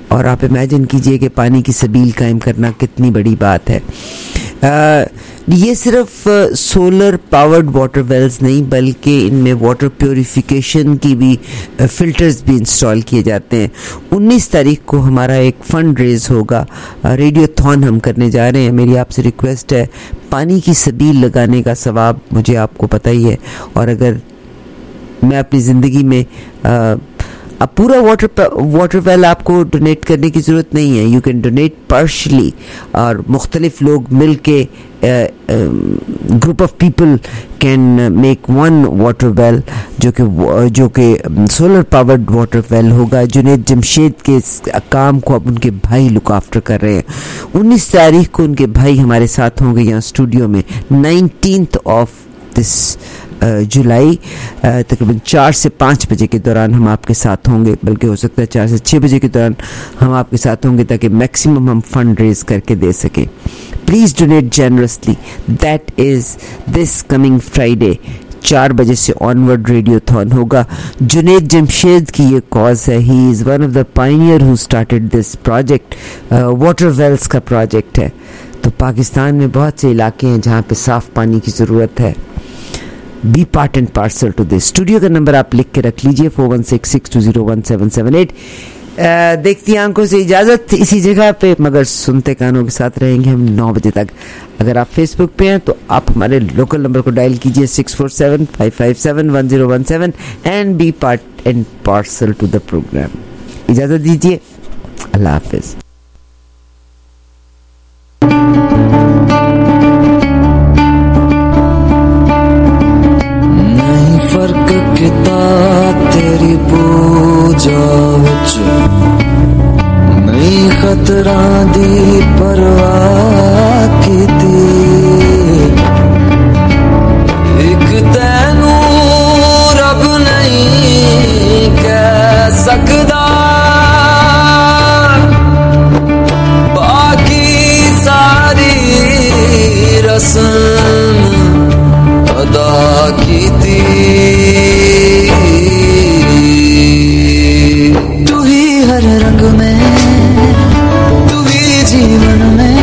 और आप इमेजिन कीजिए कि पानी की सबील कायम करना कितनी बड़ी बात है। आ, ये सिर्फ सोलर पावर्ड वाटर वेल्स नहीं बल्कि इनमें वाटर प्योरिफिकेशन की भी फ़िल्टर्स भी इंस्टॉल किए जाते हैं। उन्नीस तारीख को हमारा एक फंड रेज होगा, रेडियोथॉन हम करने जा रहे हैं। मेरी आपसे रिक्वेस्ट है, पानी की सबील लगाने का सवाब मुझे आपको पता ही है, और अगर मैं अपनी ज़िंदगी में आ, अब पूरा वाटर वाटर वेल आपको डोनेट करने की ज़रूरत नहीं है, यू कैन डोनेट पार्शली, और मुख्तलिफ लोग मिल के group of people can make one water well जो कि जो कि सोलर पावर्ड वाटर वेल होगा। जुनैद जमशेद के काम को अब उनके भाई लुक आफ्टर कर रहे हैं। उन्नीस तारीख को उनके भाई हमारे साथ होंगे यहाँ स्टूडियो में। नाइनटीन्थ ऑफ दिस जुलाई तकरीबन चार से पाँच बजे के दौरान हम आपके साथ होंगे, बल्कि हो सकता है चार से छः बजे के दौरान हम आपके साथ होंगे ताकि मैक्सिमम हम फंड रेज करके दे सकें। Please donate generously. That is this coming Friday चार बजे से ऑनवर्ड रेडियोथॉन होगा। जुनैद जमशेद की ये कॉज है, he is one of the pioneer who started this project. Water wells का प्रोजेक्ट है। तो पाकिस्तान में बहुत से इलाके हैं जहाँ पे साफ़ पानी की ज़रूरत है। B part and parcel to this. Studio का नंबर आप लिख के रख लीजिए, four one six six two zero one seven seven eight. देखती आंखों से इजाज़त इसी जगह पे, मगर सुनते कानों के साथ रहेंगे हम नौ बजे तक। अगर आप फेसबुक पे हैं तो आप हमारे लोकल नंबर को डायल कीजिए six four seven five five seven one zero one seven and B part and parcel to the program. इजाज़त दीजिए, अल्लाह हाफिज़। तेरी पूजा विच नहीं खतरा दी परवाह कीती, एक तैनू रब नहीं कह सकदा, बाकी सारी रस्म अदा कीती। हर रंग में तू ही जीवन में,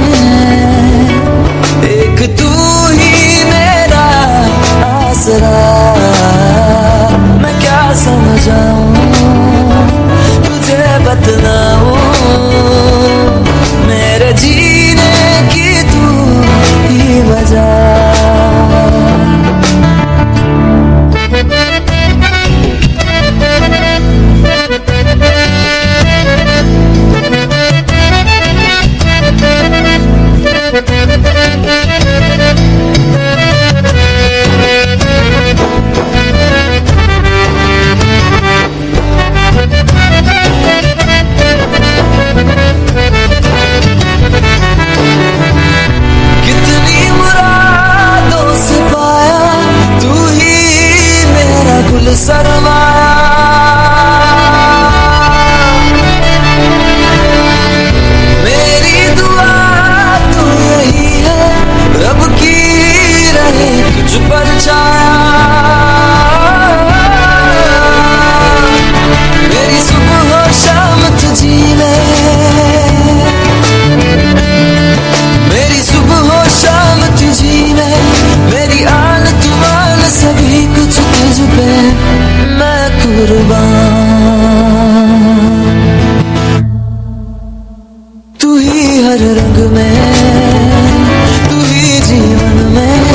एक तू ही मेरा आसरा। मैं क्या समझाऊं तुझे बतलाऊं, मेरे जीने की तू ही वजह। कितनी मुरादों से पाया तू ही मेरा गुल सरमाया, मेरी दुआ तो यही है रब की रहे तुझ पर छाया। मेरी सुबह हो शाम तुझी में, मेरी सुबह हो शाम तुझी में, मेरी आन तुमान सभी कुछ तुझ पे मैं कुर्बान। तू ही हर रंग में, तू ही जीवन में,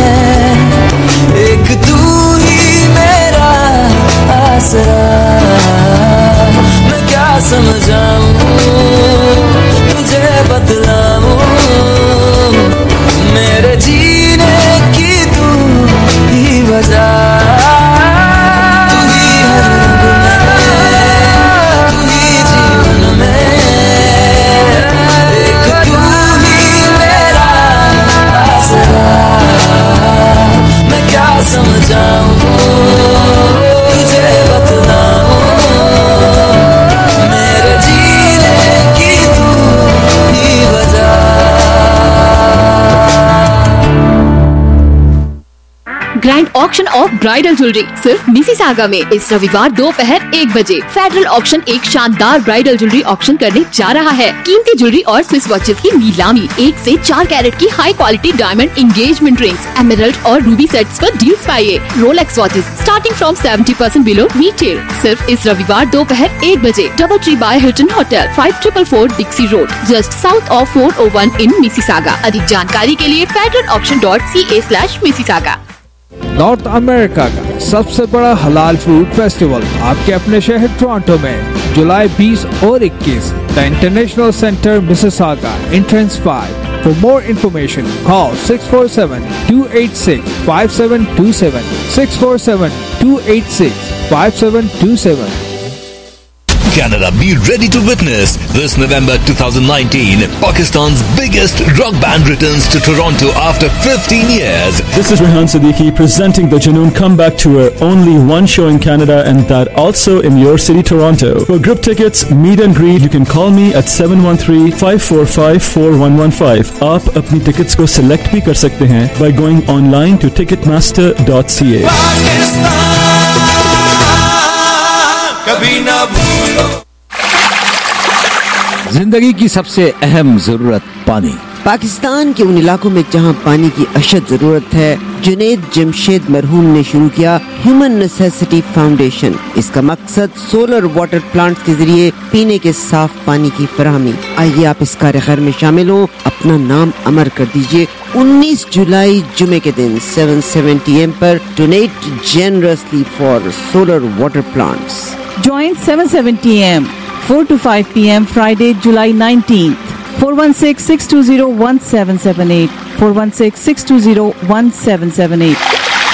एक तू ही मेरा आसरा। मैं क्या समझाऊं तुझे बतलाऊं, मेरे जीने की तू ही वजह। तू ही हर रंग में, तू ही जीवन में, एक तू ही ऑक्शन ऑफ ब्राइडल ज्वेलरी सिर्फ मिसिसागा में इस रविवार दोपहर एक बजे। फेडरल ऑक्शन एक शानदार ब्राइडल ज्वेलरी ऑक्शन करने जा रहा है। कीमती ज्वेलरी और स्विस वॉचेस की नीलामी, एक से चार कैरेट की high quality diamond engagement rings, emerald और रूबी सेट्स पर डील्स पाइए। Rolex watches starting from seventy percent below retail सिर्फ इस रविवार दोपहर एक बजे। Double tree by Hilton hotel, five triple four Dixie road, just south of four O one in Mississauga. अधिक जानकारी के लिए federal auction dot C A slash Mississauga. North America का सबसे बड़ा हलाल फूड फेस्टिवल आपके अपने शहर टोरंटो में जुलाई बीस और इक्कीस, the international centre Mississauga, entrance five. For more information, call six four seven, two eight six, five seven two seven, six four seven, two eight six, five seven two seven. Canada, be ready to witness this November twenty nineteen. Pakistan's biggest rock band returns to Toronto after fifteen years. This is Rehan Siddiqui presenting the Junoon Comeback Tour. Only one show in Canada and that also in your city, Toronto. For group tickets, meet and greet, you can call me at seven one three, five four five, four one one five. आप अपनी tickets को select भी कर सकते हैं by going online to ticketmaster dot c a. कभी ना भूलो। जिंदगी की सबसे अहम जरूरत पानी। पाकिस्तान के उन इलाकों में जहां पानी की अशद जरूरत है, जुनैद जमशेद मरहूम ने शुरू किया ह्यूमन नेसेसिटी फाउंडेशन। इसका मकसद सोलर वाटर प्लांट्स के जरिए पीने के साफ पानी की फराहमी। आइए आप इस कार्य खैर में शामिल हो, अपना नाम अमर कर दीजिए। उन्नीस जुलाई जुमे के दिन सात सत्तर एम पर donate generously for solar water plants. Join seven seventy a m four to five p m Friday, July nineteenth. four one six, six two zero, one seven seven eight. four one six, six two zero, one seven seven eight.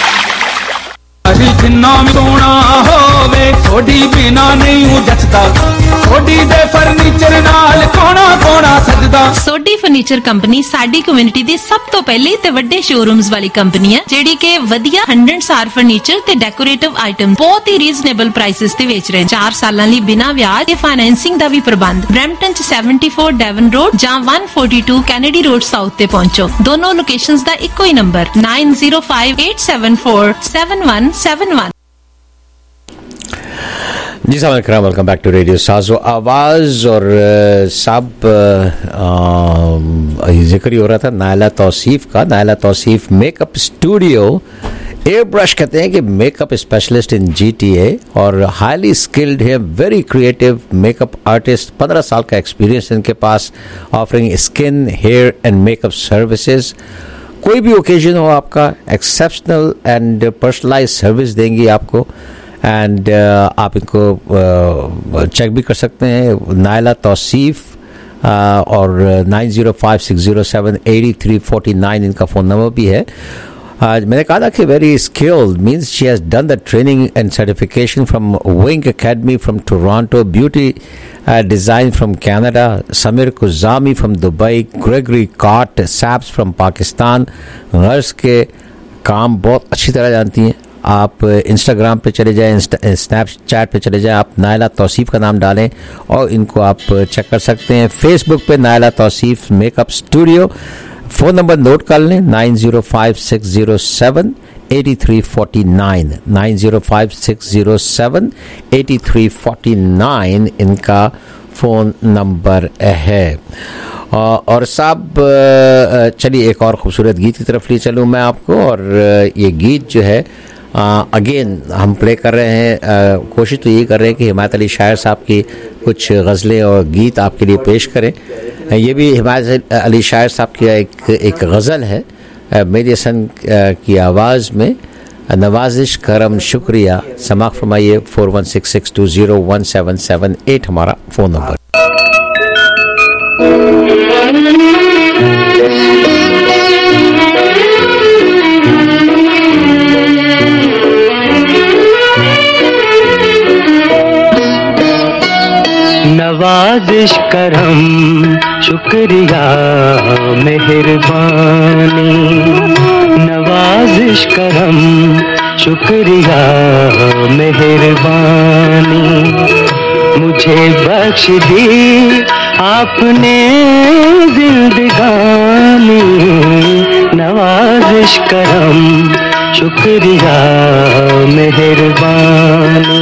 जिन्ना सोना होवे थोड़ी बिना नहीं जचदा, थोड़ी दे furniture नाल कोना कोना सजदा। सोडी फर्नीचर कंपनी साडी कम्युनिटी दी सब तो पहले ते वड्डे शोरूम्स वाली कंपनी है जेडी के वधिया हंड्रेड स्टार फर्नीचर ते डेकोरेटिव आइटम बहुत ही रीजनेबल प्राइसेस ते बेच रहे हैं। चार सालां लई बिना ब्याज ते फाइनेंसिंग दा भी प्रबंध। ब्रैम्पटन च सेवेंटी फोर डेवन रोड जां one forty two Kennedy road south ते पहुंचो। दोनों लोकेशंस दा इक्को ही number nine zero five eight seven four seven one seven one. जी साहब कराम, वेलकम बैक टू रेडियो साजो आवाज़। और साहब जिक्र ही हो रहा था नायला तौसीफ का। Naila Tauseef makeup studio air brush कहते हैं कि मेकअप स्पेशलिस्ट इन जीटीए और हाईली स्किल्ड है, वेरी क्रिएटिव मेकअप आर्टिस्ट। पंद्रह साल का एक्सपीरियंस इनके पास, offering skin hair and makeup services. कोई भी ओकेजन हो आपका, एक्सेप्शनल एंड पर्सनलाइज सर्विस देंगी आपको। एंड uh, आप इनको चेक uh, भी कर सकते हैं। नायला तौसीफ uh, और nine zero five six zero seven eight three four nine इनका फ़ोन नंबर भी है। आज uh, मैंने कहा था कि very skilled means she has done the training and certification from Wing Academy from Toronto, beauty design from Canada, Samer Khouzami from Dubai, Gregory कॉट सैप्स फ्रॉम पाकिस्तान। गर्ल्स के काम बहुत अच्छी तरह जानती हैं। आप इंस्टाग्राम पे चले जाएं, स्नैपचैट पे चले जाएं, आप नायला तौसीफ का नाम डालें और इनको आप चेक कर सकते हैं। फेसबुक पे Naila Tauseef makeup studio. Phone number note कर लें nine zero five six zero seven eight three four nine, nine zero five six zero seven eight three four nine इनका फ़ोन नंबर है। और साहब चलिए एक और ख़ूबसूरत गीत की तरफ ले चलूँ मैं आपको। और ये गीत जो है अगेन uh, हम प्ले कर रहे हैं, uh, कोशिश तो यही कर रहे हैं कि हिमायत अली शायर साहब की कुछ गज़लें और गीत आपके लिए पेश करें। uh, ये भी हिमायत अली शायर साहब की एक एक गज़ल है, uh, मेरी हसन uh, की आवाज़ में। नवाजिश करम शुक्रिया। समाअत फरमाइए। Four one six six two zero one seven seven eight हमारा फ़ोन नंबर। नवाजिश करम शुक्रिया मेहरबानी, नवाजिश करम शुक्रिया मेहरबानी, मुझे बख्श दी आपने जिंदगानी। नवाजिश करम शुक्रिया मेहरबानी।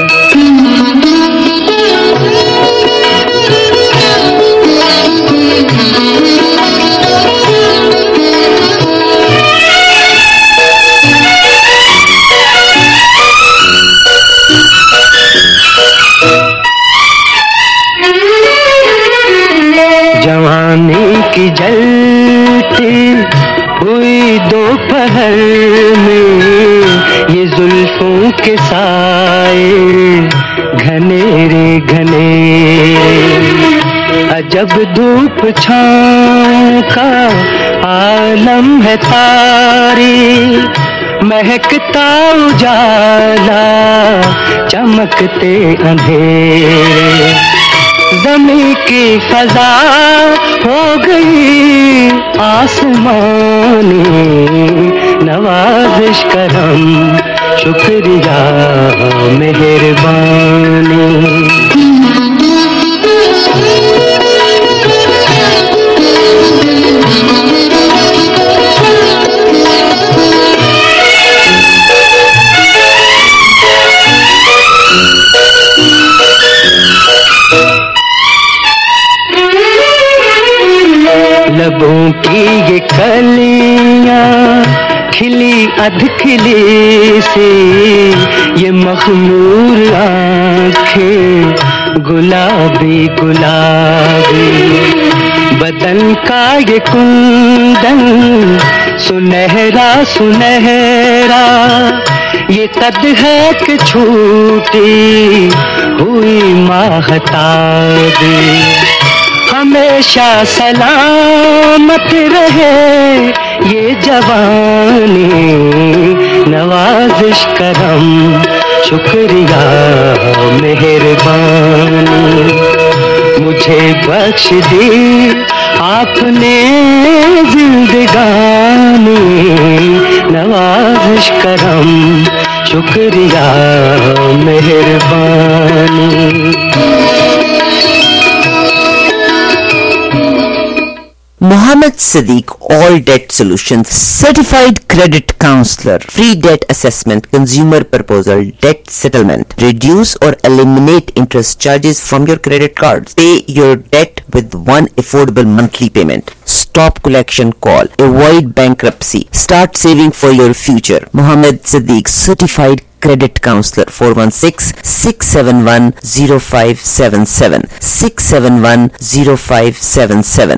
जवानी की जलती हुई दोपहर में ये जुल्फों के साए घनेरे घनेरे, अजब धूप छाँव का आलम है तारी, महकता उजाला चमकते अंधेरे, ज़मीं की फ़ज़ा हो गई आसमानी, नवाज़िश करम शुक्रिया मेहरबानी। लबों की ये कलियां खिली अधखिली सी, ये मखमूर आँखें गुलाबी गुलाबी, बदन का ये कुंदन सुनहरा सुनहरा, ये कद है कि छूटी हुई माहताबी, हमेशा सलामत रहे ये जवानी, नवाज़िश करम शुक्रिया मेहरबानी। मुझे बख्श दी आपने जिंदगानी, नवाज़िश करम शुक्रिया मेहरबानी। Mohammed Sadiq All Debt Solutions Certified Credit Counselor, Free Debt Assessment, Consumer Proposal, Debt Settlement, Reduce or Eliminate Interest Charges from your credit cards, Pay your debt with one affordable monthly payment, Stop collection call, Avoid bankruptcy, Start saving for your future. Mohammed Sadiq Certified Credit Counselor, four one six, six seven one, zero five seven seven, six seven one, zero five seven seven.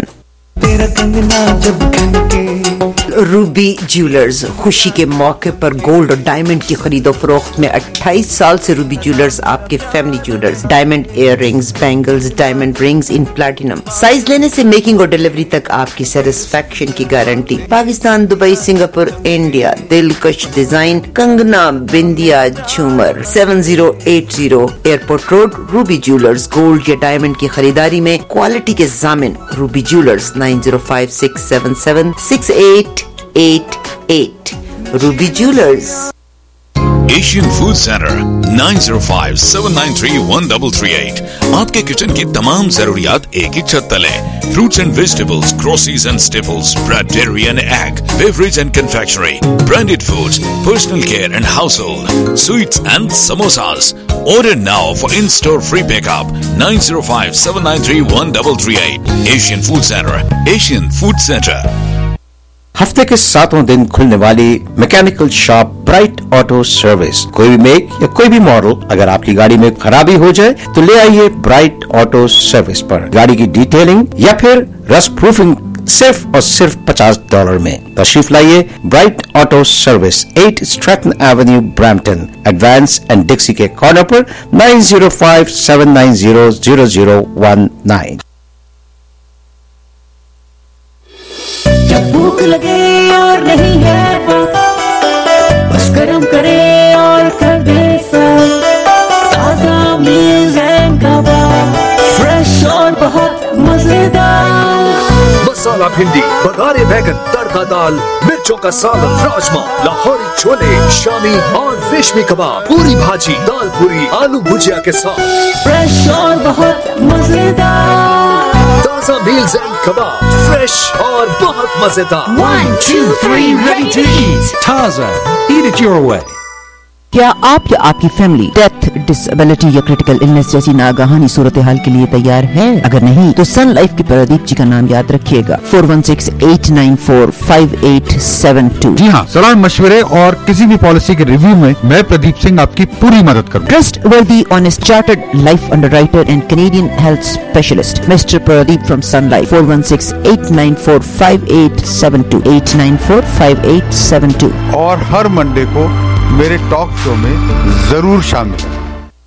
Ruby jewellers खुशी के मौके पर gold और diamond की खरीदो फरोख्त में अट्ठाईस साल से रूबी ज्वेलर्स आपके family jewellers, diamond ear rings, bangles, diamond rings in platinum, size लेने से मेकिंग और डिलीवरी तक आपकी सेटिस्फेक्शन की guarantee. Pakistan, Dubai, Singapore, India, दिलकश डिजाइन, कंगना, बिंदिया, झूमर, seven zero eight zero airport road, Ruby jewellers. Gold या डायमंड की खरीदारी में क्वालिटी के जामिन Ruby jewellers, nine zero five six seven seven six eight eight eight. Ruby Jewelers. Asian Food Center nine zero five seven nine three one three three eight. आपके kitchen की तमाम जरूरियात एक ही छत तले। Fruits and vegetables, groceries and staples, bread, dairy and egg, beverage and confectionery, branded foods, personal care and household, sweets and samosas. Order now for in-store free pickup. nine zero five seven nine three one three three eight. Asian Food Center. Asian Food Center. हफ्ते के सातों दिन खुलने वाली mechanical shop Bright Auto service. कोई भी make या कोई भी मॉडल अगर आपकी गाड़ी में खराबी हो जाए तो ले आइए ब्राइट ऑटो सर्विस पर। गाड़ी की डिटेलिंग या फिर रस्ट प्रूफिंग सिर्फ और सिर्फ पचास डॉलर में। तशरीफ लाइए Bright Auto service, at Stratton avenue, Brampton. Advance and Dixie के कॉर्नर पर nine zero five seven nine zero zero zero one nine. जब भूख लगे और नहीं है वक्त, बस गरम करे और कर दे सर्व। ताजा मीज़ एंड कबाब, फ्रेश और बहुत मजेदार। मसाला भिंडी, बघारे बैगन, तड़का दाल, मिर्चों का सालन, राजमा, लाहौरी छोले, शामी और रेशमी कबाब, पूरी भाजी, दाल पूरी, आलू भुजिया के साथ। फ्रेश और बहुत मजेदार। ताजा मील्स एंड कबाब, फ्रेश और बहुत मजेदार। One, two, three, ready to eat. Taza, eat it your way. क्या आप या आपकी फैमिली डेथ, डिसेबिलिटी या क्रिटिकल इलनेस जैसी नागहानी सूरत हाल के लिए तैयार है? अगर नहीं तो सन लाइफ के प्रदीप जी का नाम याद रखिएगा, four one six eight nine four five eight seven two. जी हाँ, सलाह मशवरे और किसी भी पॉलिसी के रिव्यू में मैं प्रदीप सिंह आपकी पूरी मदद करूँ। Trustworthy honest chartered life underwriter and Canadian health specialist mister Pradeep from Sun Life, four one six eight nine four five eight seven two, eight nine four five eight seven two. और हर Monday को मेरे talk show में जरूर शामिल है।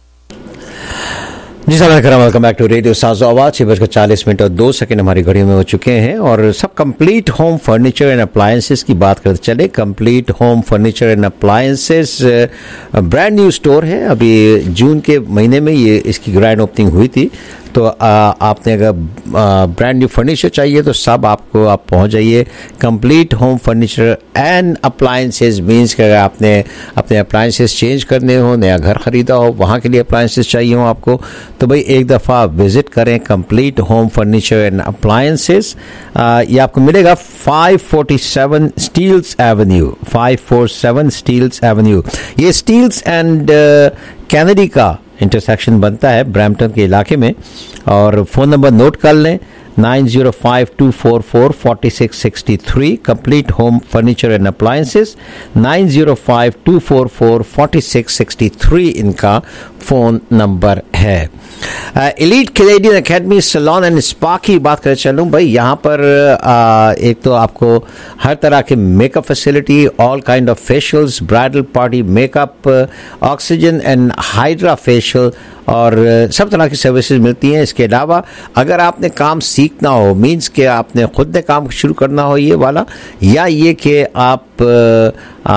जी साहब, welcome back to radio साजो आवाज। छह बजकर चालीस मिनट और दो सेकंड हमारी घड़ियों में हो चुके हैं और सब complete home furniture and appliances की बात करते चले। Complete home furniture and appliances brand new store है। अभी जून के महीने में ये इसकी ग्रैंड ओपनिंग हुई थी। तो आ, आपने अगर ब्रांड न्यू फर्नीचर चाहिए तो सब आपको आप पहुंच जाइए। Complete home furniture and appliances means कि अगर आपने अपने अप्लायंसेस चेंज करने हो, नया घर खरीदा हो, वहाँ के लिए अप्लायंसेस चाहिए हो आपको, तो भाई एक दफ़ा विजिट करें complete home furniture and appliances. ये आपको मिलेगा five forty seven Steeles avenue, five four seven Steeles avenue. ये स्टील्स एंड कैनेडी का इंटरसेक्शन बनता है ब्रैम्पटन के इलाके में। और फ़ोन नंबर नोट कर लें, nine zero five two four four four six six three. Complete home furniture and appliances, nine zero five two four four four six six three इनका फ़ोन नंबर है। Elite Canadian academy salon and spa की बात कर चलूँ भाई, यहाँ पर आ, एक तो आपको हर तरह के makeup facility, all kind of facials, bridal party makeup, oxygen and hydra facial और सब तरह की सर्विसेज मिलती हैं। इसके अलावा अगर आपने काम सीखना हो, मीन्स कि आपने खुद ने काम शुरू करना हो ये वाला, या ये कि आप आ,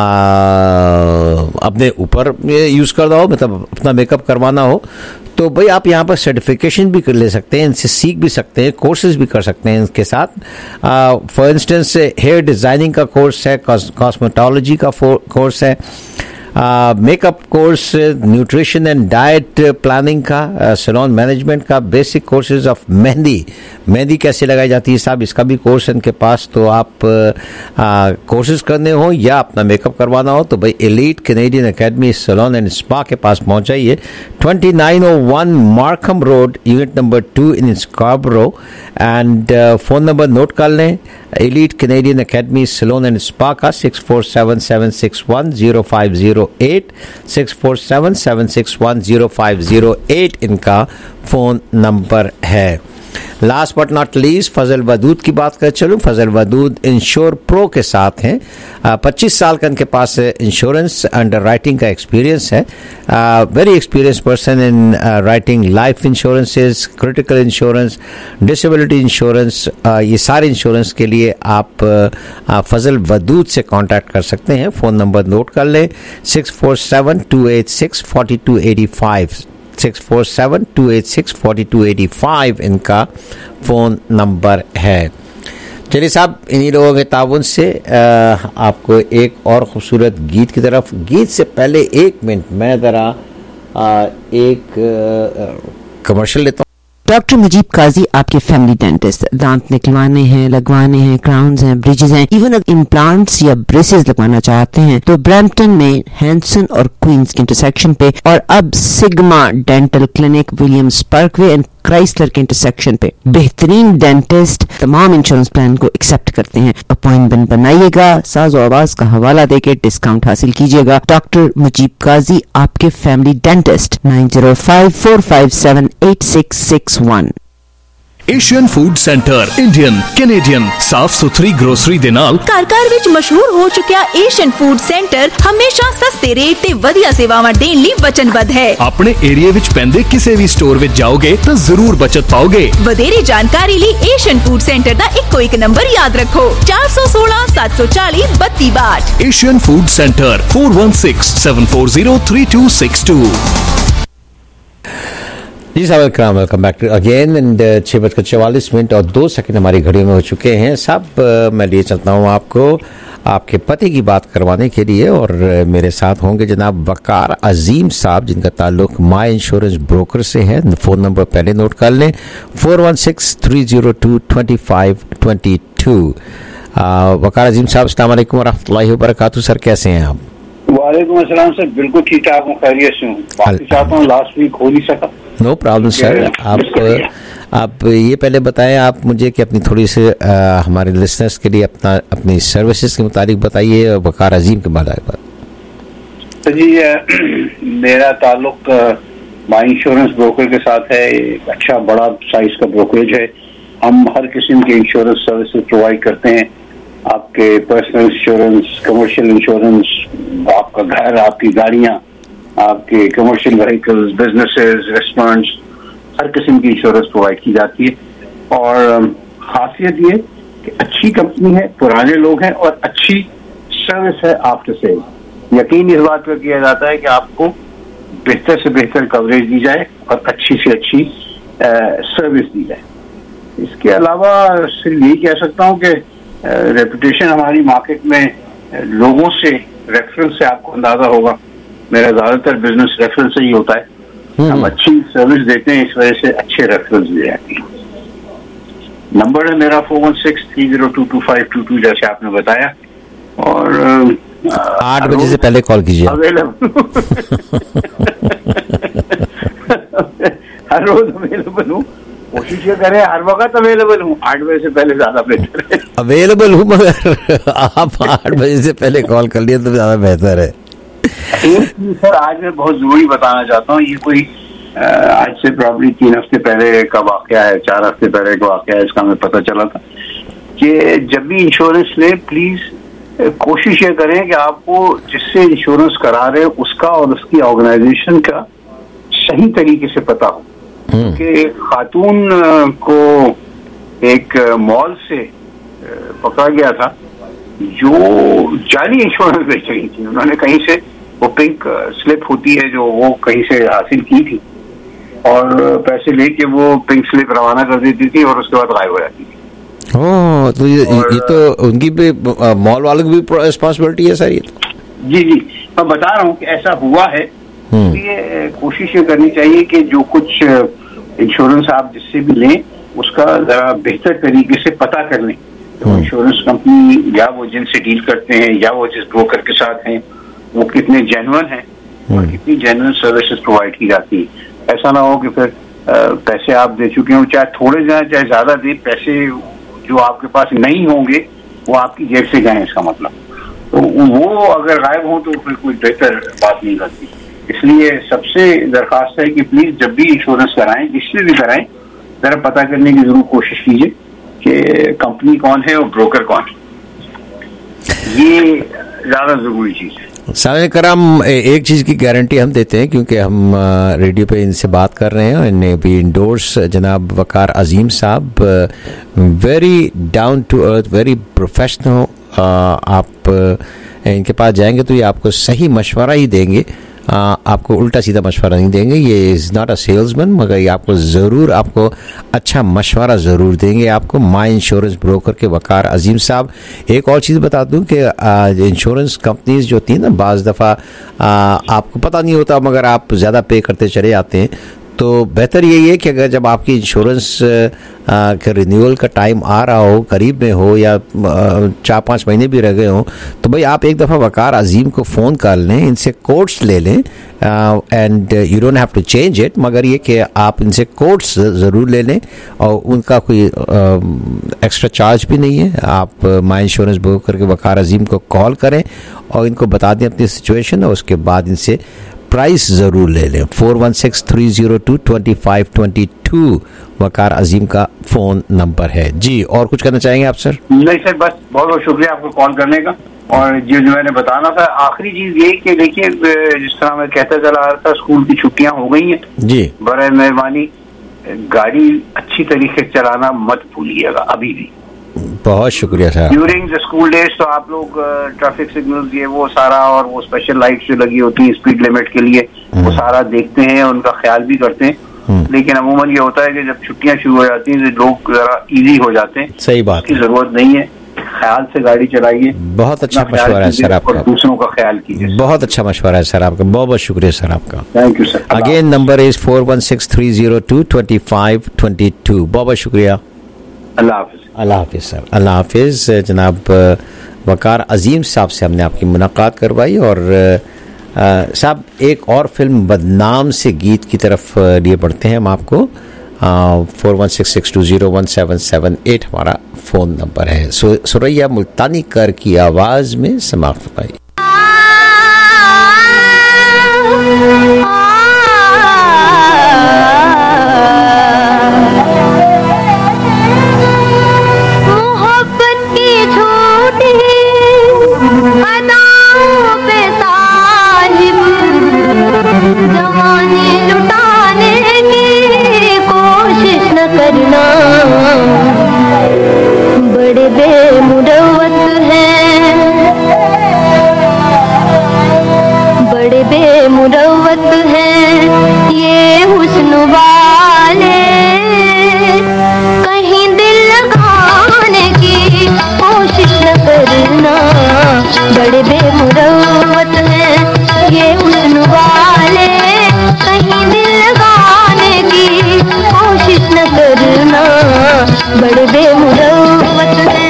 अपने ऊपर यूज़ करना हो, मतलब अपना मेकअप करवाना हो, तो भाई आप यहाँ पर सर्टिफिकेशन भी कर ले सकते हैं, इनसे सीख भी सकते हैं, कोर्सेज भी कर सकते हैं इनके साथ। फॉर इंस्टेंस हेयर डिज़ाइनिंग का कोर्स है, कॉस्मेटोलॉजी का कोर्स है, makeup course, nutrition and diet planning का, सैलून मैनेजमेंट का, बेसिक कोर्सेज ऑफ मेहंदी, मेहंदी कैसे लगाई जाती है साहब, इसका भी कोर्स है इनके पास। तो आप कोर्सेज करने हो या अपना मेकअप करवाना हो तो भाई Elite Canadian academy salon and spa के पास पहुंच जाइए। Twenty nine O one Markham road, unit number two in Scarborough. And phone number note कर लें, Elite Canadian academy salon and spa का, six four seven seven six one zero five zero eight, six four seven seven six one zero five zero eight इनका phone number है। Last but not least Fazal Wadood की बात कर चलूँ। फजल Wadood ensure pro के साथ हैं। पच्चीस साल का इनके पास इंश्योरेंस अंडर राइटिंग का एक्सपीरियंस है। Very experience person in writing life insurances, critical insurance, disability insurance. ये सारे इंश्योरेंस के लिए आप uh, फजल वदूद से कांटेक्ट कर सकते हैं। फ़ोन नंबर नोट कर लें, six four seven two eight six forty two eighty five, six four seven two eight six forty two eighty five इनका फ़ोन नंबर है। चलिए साहब, इन्हीं लोगों के ताउन से आ, आपको एक और खूबसूरत गीत की तरफ, गीत से पहले एक मिनट मैं ज़रा एक कमर्शियल लेता हूँ। डॉक्टर मुजीब काजी आपके फैमिली डेंटिस्ट, दांत निकलवाने हैं, लगवाने हैं, क्राउन्स हैं, ब्रिजेस हैं, इवन अगर इम्प्लांट्स या ब्रेसेस लगवाना चाहते हैं तो ब्रैम्पटन में हैंसन और क्वींस के इंटरसेक्शन पे, और अब Sigma dental clinic Williams Parkway and Chrysler के इंटरसेक्शन पे बेहतरीन डेंटिस्ट तमाम इंश्योरेंस प्लान को एक्सेप्ट करते हैं। अपॉइंटमेंट बनाइएगा, साज़ो आवाज का हवाला देके डिस्काउंट हासिल कीजिएगा। डॉक्टर मुजीब काजी आपके family dentist, nine zero five four five seven eight six six one. Asian food centre Indian Canadian साफ सुथरी ग्रोसरी दे नाल घर घर विच मशहूर हो चुकिया एशियन फूड सेंटर हमेशा सस्ते रेट ते वधिया सेवावां देण लई वचनबद्ध है। अपने एरिया विच पैंदे किसी भी स्टोर विच जाओगे तो जरूर बचत पाओगे। वधेरे जानकारी लई एशियन फूड सेंटर दा इक्को एक नंबर याद रखो, चार सौ सोलह सात सौ चालीस बत्ती बाट। Asian food centre, four one six seven four zero three two six two. जी साहब, welcome welcome back again and छः बजकर चवालीस मिनट और दो सेकंड हमारी घड़ियों में हो चुके हैं। साहब मैं लिए चलता हूँ आपको आपके पति की बात करवाने के लिए, और मेरे साथ होंगे जनाब वकार अजीम साहब, जिनका ताल्लुक माई इंश्योरेंस ब्रोकर से है। फ़ोन नंबर पहले नोट कर लें, four one six three zero two twenty five twenty two. Waqar Azeem साहब, अस्सलाम वालेकुम वरहमतुल्लाहि वबरकातुहू। सर कैसे हैं आप? वालेकुम अस्सलाम सर, बिल्कुल ठीक ठाक हूँ, खैरियत से हूँ। माफी चाहता हूँ, लास्ट वीक हो नहीं सका। No problem sir. आप आप ये पहले बताएं आप मुझे कि अपनी थोड़ी सी हमारे लिसनर्स के लिए अपना अपनी सर्विसेज के मुताबिक बताइए वकार अजीम के बारे में। तो जी मेरा ताल्लुक माई इंश्योरेंस ब्रोकर के साथ है। एक अच्छा बड़ा साइज का ब्रोकरेज है। हम हर किस्म के इंश्योरेंस सर्विसेज प्रोवाइड करते हैं। आपके पर्सनल इंश्योरेंस, कमर्शियल इंश्योरेंस, आपका घर, आपकी गाड़ियाँ, आपके कमर्शियल व्हीकल्स, बिजनेसेस, रेस्टोरेंट्स, हर किस्म की इंश्योरेंस प्रोवाइड की जाती है। और खासियत ये कि अच्छी कंपनी है, पुराने लोग हैं और अच्छी सर्विस है आफ्टर सेल। यकीन इस बात पर किया जाता है कि आपको बेहतर से बेहतर कवरेज दी जाए और अच्छी से अच्छी सर्विस दी जाए। इसके अलावा सिर्फ यही कह सकता हूँ कि रेपुटेशन हमारी मार्केट में लोगों से, रेफरेंस से आपको अंदाजा होगा। मेरा ज्यादातर बिजनेस रेफरेंस से ही होता है। हम अच्छी सर्विस देते हैं, इस वजह से अच्छे रेफरेंस दे जाती है। नंबर है मेरा four one six three zero two two five two two, जैसे आपने बताया। और आठ बजे से पहले कॉल कीजिए। अवेलेबल हर रोज अवेलेबल हूँ, कोशिश ये करें हर वक्त अवेलेबल हूँ। आठ बजे से पहले ज्यादा बेहतर है। अवेलेबल हूँ मगर आप आठ बजे से पहले कॉल कर लिए तो ज्यादा बेहतर है। सर आज मैं बहुत जरूरी बताना चाहता हूँ, ये कोई आज से प्रॉब्ली तीन हफ्ते पहले का वाकया है, चार हफ्ते पहले का वाकया है। इसका हमें पता चला था कि जब भी इंश्योरेंस लें प्लीज कोशिश ये करें कि आपको जिससे इंश्योरेंस करा रहे हैं उसका और उसकी ऑर्गेनाइजेशन का सही तरीके से पता हो। कि खातून को एक मॉल से पकड़ा गया था जो जाली इंश्योरेंस बेच रही थी। उन्होंने कहीं से वो पिंक स्लिप होती है जो वो कहीं से हासिल की थी और पैसे लेके वो पिंक स्लिप रवाना कर देती थी और उसके बाद गायब हो जाती थी। ओह, तो ये, ये तो उनकी भी मॉल वालों की भी रिस्पॉन्सिबिलिटी है सर। ये तो जी जी मैं बता रहा हूँ कि ऐसा हुआ है। ये कोशिश ये करनी चाहिए कि जो कुछ इंश्योरेंस आप जिससे भी लें उसका जरा बेहतर तरीके से पता कर लें। तो इंश्योरेंस कंपनी या वो जिनसे डील करते हैं या वो जिस ब्रोकर के साथ हैं वो कितने जेन्युइन हैं और कितनी जेन्युइन सर्विसेज प्रोवाइड की जाती है। ऐसा ना हो कि फिर पैसे आप दे चुके हो, चाहे थोड़े जाए चाहे ज्यादा दे, पैसे जो आपके पास नहीं होंगे वो आपकी जेब से जाए, इसका मतलब। तो वो अगर गायब हो तो फिर कोई बेहतर बात नहीं करती। इसलिए सबसे दरखास्त है कि प्लीज जब भी इंश्योरेंस कराएं, जिससे भी कराएं, जरा पता करने की जरूर कोशिश कीजिए कि कंपनी कौन है और ब्रोकर कौन है। ये ज्यादा जरूरी चीज है। सामने कराम, एक चीज की गारंटी हम देते हैं क्योंकि हम रेडियो पे इनसे बात कर रहे हैं। इन्हें भी इंडोर्स जनाब वकार अजीम साहब, very down to earth, very professional. आप इनके पास जाएंगे तो ये आपको सही मशवरा ही देंगे, आ, आपको उल्टा सीधा मशवरा नहीं देंगे। ये इज़ नॉट अ सेल्समैन, मगर ये आपको ज़रूर आपको अच्छा मशवरा ज़रूर देंगे। आपको माई इंश्योरेंस ब्रोकर के वकार अजीम साहब। एक और चीज़ बता दूं कि इंश्योरेंस कंपनीज जो होती हैं ना, बाज़ दफ़ा आपको पता नहीं होता मगर आप ज़्यादा पे करते चले जाते हैं। तो बेहतर यही है कि अगर जब आपकी इंश्योरेंस का रिन्यूअल का टाइम आ रहा हो, करीब में हो या चार पाँच महीने भी रह गए हों, तो भाई आप एक दफ़ा वकार अजीम को फ़ोन कर लें, इनसे कोट्स ले लें। And you don't have to change it, मगर ये कि आप इनसे कोट्स ज़रूर ले लें और उनका कोई एक्स्ट्रा चार्ज भी नहीं है। आप माई इंश्योरेंस बुक करके वकार अजीम को कॉल करें और इनको बता दें अपनी सिचुएशन, और उसके बाद इनसे प्राइस ज़रूर ले लें। Four one six three zero two twenty five twenty two Waqar Azeem का फ़ोन नंबर है। जी, और कुछ करना चाहेंगे आप सर? नहीं सर, बस बहुत बहुत शुक्रिया आपको कॉल करने का। और जो जो मैंने बताना था, आखिरी चीज़ ये कि देखिए, जिस तरह मैं कहता चला आ रहा था, स्कूल की छुट्टियां हो गई हैं जी, बड़े मेहरबानी गाड़ी अच्छी तरीके से चलाना मत भूलिएगा अभी भी। बहुत शुक्रिया sir. During the school days तो आप लोग ट्रैफिक सिग्नल्स ये वो सारा और वो स्पेशल लाइट्स जो लगी होती है स्पीड लिमिट के लिए, वो सारा देखते हैं, उनका ख्याल भी करते हैं। लेकिन अमूमन ये होता है कि जब छुट्टियां शुरू हो जाती हैं तो लोग जरा इजी हो जाते हैं। सही बात की जरूरत नहीं है, ख्याल से गाड़ी चलाइए। बहुत अच्छा मशवरा है सर आपका, दूसरों का ख्याल कीजिए। बहुत अच्छा मशवरा है सर आपका, बहुत बहुत शुक्रिया सर आपका। Thank you sir. Again number is four one six three zero two twenty five twenty two. बहुत बहुत शुक्रिया। अल्लाह हाफिज। अल्लाह हाफिज सर, अल्लाह हाफिज। जनाब वकार अजीम साहब से हमने आपकी मुलाकात करवाई और साहब एक और फिल्म बदनाम से गीत की तरफ लिए बढ़ते हैं हम आपको। Four one six six two zero one seven seven eight हमारा फ़ोन नंबर है। सु, सुरैया मुल्तानी कर की आवाज़ में समाप्त पाई। बड़े बेमुरवत हैं, बड़े बेमुरवत हैं ये हुस्न वाले, कहीं दिल लगाने की कोशिश न करना। बड़े बेमुरवत हैं ये हुस्न वाले, कहीं दिल लगाने की कोशिश न करना। बड़े बेमुरवत हैं।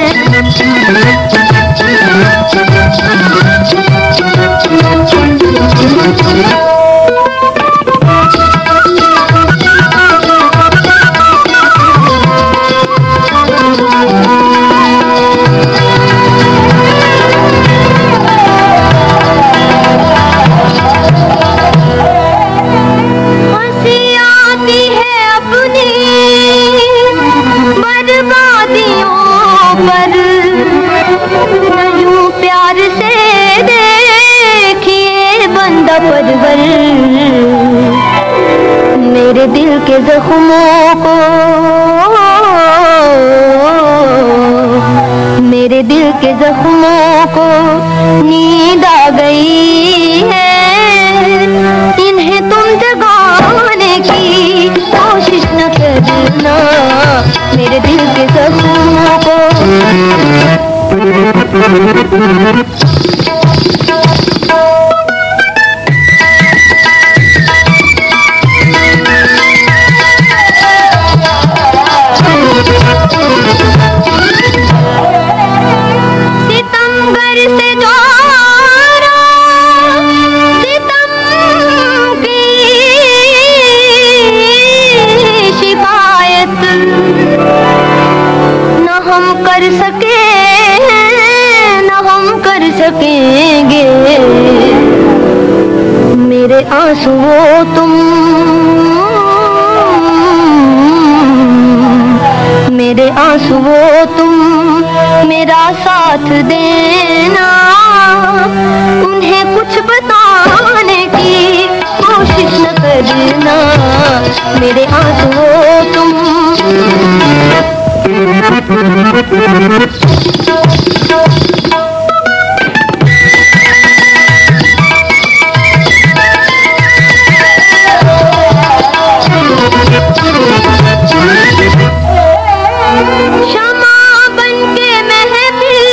परवर मेरे दिल के जख्मों को, मेरे दिल के जख्मों को नींद आ गई है। इन्हें तुम जगाने की कोशिश न करना। मेरे दिल के जख्मों को कर सके न हम कर सकेंगे। मेरे आंसुओं तुम, मेरे आंसुओं तुम मेरा साथ देना। उन्हें कुछ बताने की कोशिश न करना। मेरे आंसुओं तुम शमा बनके महफिल,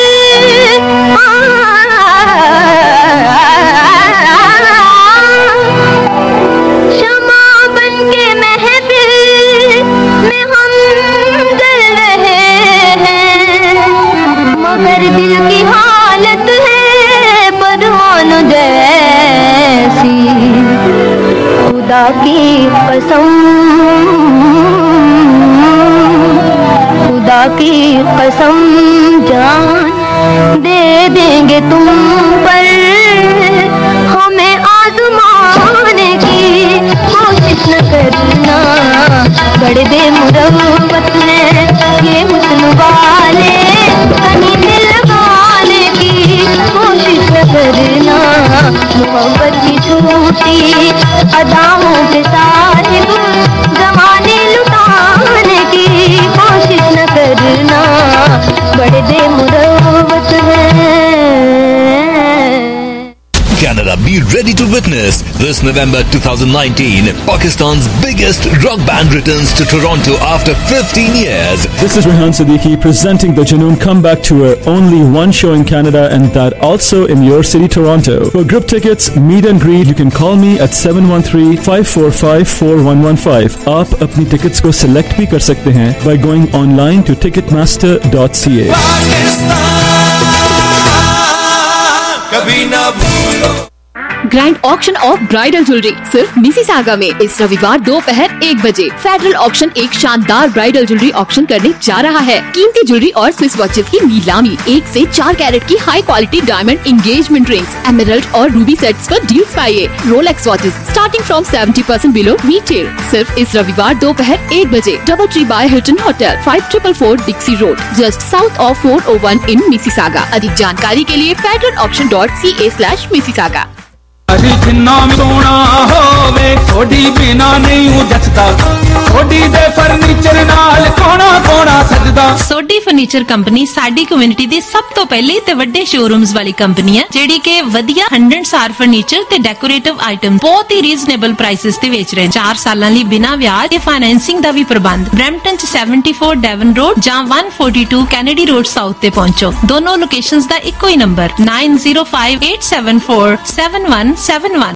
शमा बनके महफिल में हम जल रहे हैं। मगर दिल की हालत है परवान जैसी। खुदा की कसम, खुदा की कसम जान दे देंगे तुम पर। हमें आजमाने की कोशिश न करना। बड़े बेमुरवत हैं ये हुस्न वाले, कहीं दिल लगाने की कोशिश न करना। मोहब्बत की झूठी अदाओं के साहिब जमाने लुटाने की कोशिश न करना। बड़े बेमुरवत हैं। Canada Beer ready to witness this November twenty nineteen. Pakistan's biggest rock band returns to Toronto after fifteen years. This is Rehan Siddiqui presenting the Junoon Comeback Tour. Only one show in Canada and that also in your city, Toronto. For group tickets, meet and greet, you can call me at seven one three, five four five, four one one five. आप अपनी tickets को select भी कर सकते हैं by going online to ticketmaster dot c a. कभी ना भूलो। Grand auction of bridal jewellery सिर्फ मिसिसागा में इस रविवार दोपहर एक बजे फेडरल ऑक्शन एक शानदार ब्राइडल ज्वेलरी ऑक्शन करने जा रहा है। कीमती ज्वेलरी और स्विस वॉचेस की नीलामी, एक से चार कैरेट की high quality diamond engagement rings, emerald और रूबी सेट्स पर डील्स पाइए। Rolex watches starting from seventy percent below retail सिर्फ इस रविवार दोपहर एक बजे double tree by Hilton hotel, five triple four Dixie road, just south of four O one in Mississauga. अधिक जानकारी के लिए federal auction dot C A slash Mississauga. जिन्ना सोना होवे थोड़ी बिना नहीं जचदा, थोड़ी दे फर्नीचर नाल कोना कोना सजदा। सोडी फर्नीचर कंपनी साडी कम्युनिटी दी सब तो पहले ते वड्डे शोरूम्स वाली कंपनी है जेडी के वधिया हंड्रेड सार फर्नीचर ते डेकोरेटिव आइटम बहुत ही रीजनेबल प्राइसेस ते बेच रहे हैं। चार सालां लई बिना ब्याज ते फाइनेंसिंग दा भी प्रबंध। ब्रैम्पटन च सेवेंटी फोर डेवन रोड जां one forty two Kennedy road south ते पहुंचो। दोनों लोकेशंस दा इक्को ही number nine zero five eight seven four seven one seven one.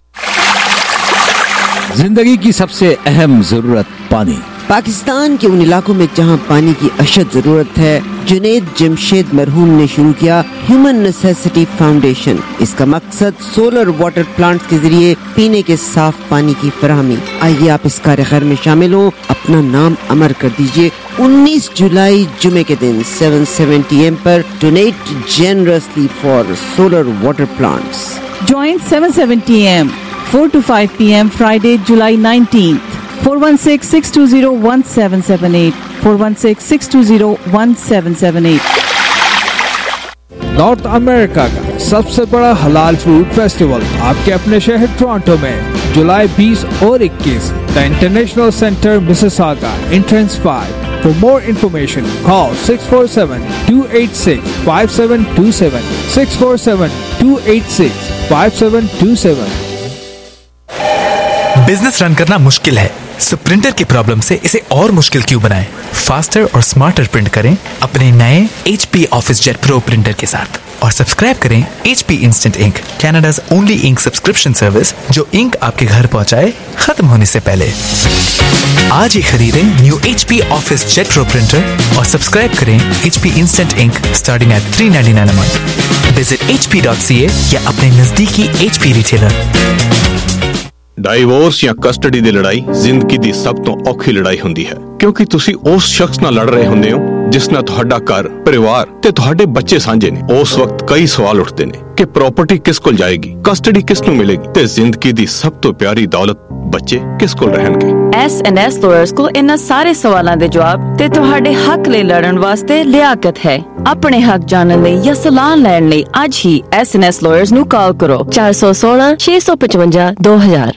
जिंदगी की सबसे अहम जरूरत पानी। पाकिस्तान के उन इलाकों में जहां पानी की अशद जरूरत है, जुनैद जमशेद मरहूम ने शुरू किया ह्यूमन नेसेसिटी फाउंडेशन। इसका मकसद सोलर वाटर प्लांट्स के जरिए पीने के साफ पानी की फराहमी। आइए आप इस कार्य खैर में शामिल हो, अपना नाम अमर कर दीजिए। उन्नीस जुलाई जुमे के दिन सेवन सेवेंटी एम पर donate generously for solar water plants. Join seven seventy a m four to five p m Friday, July nineteenth. four one six, six two zero, one seven seven eight. four one six, six two zero, one seven seven eight. North America का सबसे बड़ा हलाल food festival आपके अपने शहर Toronto में जुलाई बीस और इक्कीस, the international centre Mississauga, entrance five. For more information, call six four seven, two eight six, five seven two seven, six four seven, two eight six, five seven two seven. Business run करना मुश्किल है, सो printer की problem से इसे और मुश्किल क्यों बनाएं? फास्टर और स्मार्टर प्रिंट करें अपने नए H P Office Jet Pro printer के साथ और सब्सक्राइब करें H P Instant Ink, Canada's only ink subscription service जो इंक आपके घर पहुंचाए खत्म होने से पहले। आज ही खरीदें new H P Office Jet Pro printer और सब्सक्राइब करें H P Instant Ink starting at three ninety-nine a month. Visit H P dot C A या अपने नजदीकी H P रिटेलर। ਡਾਈਵੋਰਸ ਜਾਂ ਕਸਟਡੀ ਦੀ ਲੜਾਈ ਜ਼ਿੰਦਗੀ ਦੀ ਸਭ ਤੋਂ ਔਖੀ ਲੜਾਈ ਹੁੰਦੀ ਹੈ ਕਿਉਂਕਿ ਤੁਸੀਂ ਉਸ ਸ਼ਖਸ ਨਾਲ ਲੜ ਰਹੇ ਹੁੰਦੇ ਹੋ ਜਿਸ ਨਾਲ ਤੁਹਾਡਾ ਘਰ, ਪਰਿਵਾਰ ਤੇ ਤੁਹਾਡੇ ਬੱਚੇ ਸਾਂਝੇ ਨੇ। ਉਸ ਵਕਤ ਕਈ ਸਵਾਲ ਉੱਠਦੇ ਨੇ ਕਿ ਪ੍ਰਾਪਰਟੀ ਕਿਸ ਕੋਲ ਜਾਏਗੀ, ਕਸਟਡੀ ਕਿਸ ਨੂੰ ਮਿਲੇਗੀ ਤੇ ਜ਼ਿੰਦਗੀ ਦੀ ਸਭ ਤੋਂ ਪਿਆਰੀ ਦੌਲਤ ਬੱਚੇ ਕਿਸ ਕੋਲ ਰਹਿਣਗੇ। ਐਸ ਐਂਡ ਐਸ ਲਾਇਰਸ ਕੋਲ ਇਹਨਾਂ ਸਾਰੇ ਸਵਾਲਾਂ ਦੇ ਜਵਾਬ ਤੇ ਤੁਹਾਡੇ ਹੱਕ ਲਈ ਲੜਨ ਵਾਸਤੇ ਲਿਆਕਤ ਹੈ। ਆਪਣੇ ਹੱਕ ਜਾਣਨ ਲਈ ਜਾਂ ਸਲਾਹ ਲੈਣ ਲਈ ਅੱਜ ਹੀ ਐਸ ਐਂਡ ਐਸ ਲਾਇਰਸ ਨੂੰ ਕਾਲ ਕਰੋ ਚਾਰ ਸੌ ਸੋਲਾਂ ਛੇ ਸੌ ਪਚਵੰਜਾ ਦੋ ਹਜ਼ਾਰ।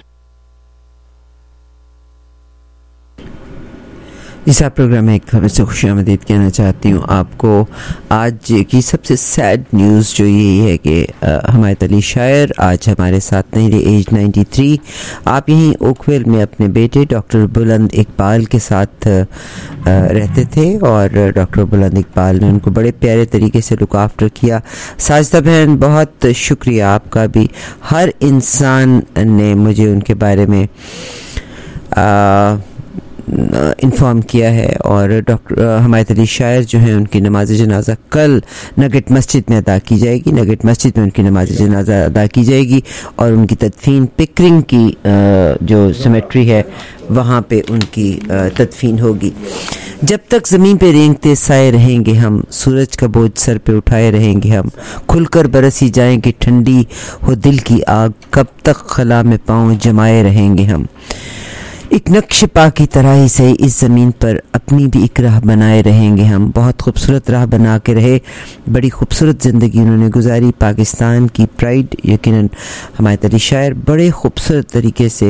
इस प्रोग्राम में एक खबर से खुशामदीद कहना चाहती हूँ आपको। आज की सबसे सैड न्यूज़ जो यही है कि हमायत अली शायर आज हमारे साथ नहीं रहे, एज नाइन्टी थ्री। आप यहीं ओकविल में अपने बेटे डॉक्टर बुलंद इकबाल के साथ रहते थे और डॉक्टर बुलंद इकबाल ने उनको बड़े प्यारे तरीके से लुक आफ्टर किया। साजिदा बहन बहुत शुक्रिया आपका भी, हर इंसान ने मुझे उनके बारे में आ, इन्फॉर्म किया है और डॉक्टर हमायत अली शायर जो हैं उनकी नमाज जनाजा कल नगेट मस्जिद में अदा की जाएगी। नगेट मस्जिद में उनकी नमाज जनाजा अदा की जाएगी और उनकी तदफीन पिकरिंग की जो सिमेट्री है वहाँ पे उनकी तदफीन होगी। जब तक ज़मीन पे रेंगते साए रहेंगे हम, सूरज का बोझ सर पे उठाए रहेंगे हम, खुलकर बरसी जाएंगे ठंडी हो दिल की आग, कब तक खला में पाँव जमाए रहेंगे हम। एक नक्श पा की तरह ही से इस ज़मीन पर अपनी भी एक राह बनाए रहेंगे हम। बहुत खूबसूरत राह बना के रहे, बड़ी खूबसूरत ज़िंदगी उन्होंने गुजारी। पाकिस्तान की प्राइड यकीनन हमायत अली शायर बड़े खूबसूरत तरीके से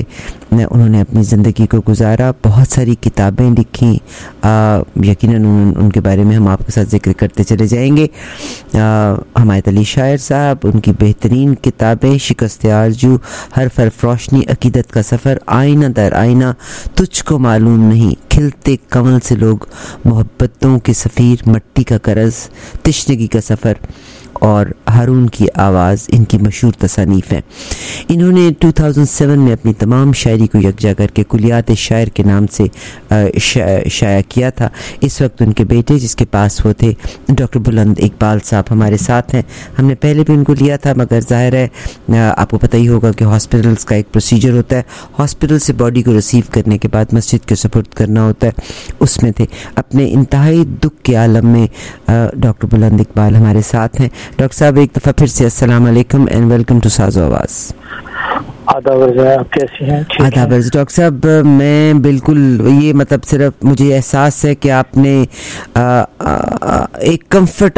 उन्होंने अपनी ज़िंदगी को गुजारा, बहुत सारी किताबें लिखी, यकीनन उन, उनके बारे में हम आपके साथ जिक्र करते चले जाएंगे। हमायत अली शायर साहब, उनकी बेहतरीन किताबें शिकस्त आरजू, हर फर्फ रोशनी, अकीदत का सफ़र, आईना दर आईना, तुझको मालूम नहीं, खिलते कमल से लोग, मोहब्बतों के सफ़ीर, मट्टी का करज, तिश्नगी का सफ़र और हारून की आवाज़ इनकी मशहूर तसानीफ़ है। इन्होंने दो हज़ार सात में अपनी तमाम शायरी को यकजा करके कुलियात शायर के नाम से शाया किया था। इस वक्त उनके बेटे, जिसके पास वो थे, डॉक्टर बुलंद इकबाल साहब हमारे साथ हैं। हमने पहले भी उनको लिया था, मगर ज़ाहिर है आपको पता ही होगा कि हॉस्पिटल्स का एक प्रोसीजर होता है, हॉस्पिटल से बॉडी को रिसीव करने के बाद मस्जिद के सुपुर्द करना होता है, उसमें थे। अपने इंतहाई दुख के आलम में डॉक्टर बुलंद इकबाल हमारे साथ हैं। डॉक्टर साहब, एक दफ़ा फिर से अस्सलाम वालेकुम एंड वेलकम टू साज़ो आवाज़। आदाब, आप कैसी हैं? आदाब डॉक्टर साहब, मैं बिल्कुल, ये मतलब सिर्फ मुझे एहसास है कि आपने आ, आ, आ, एक कंफर्ट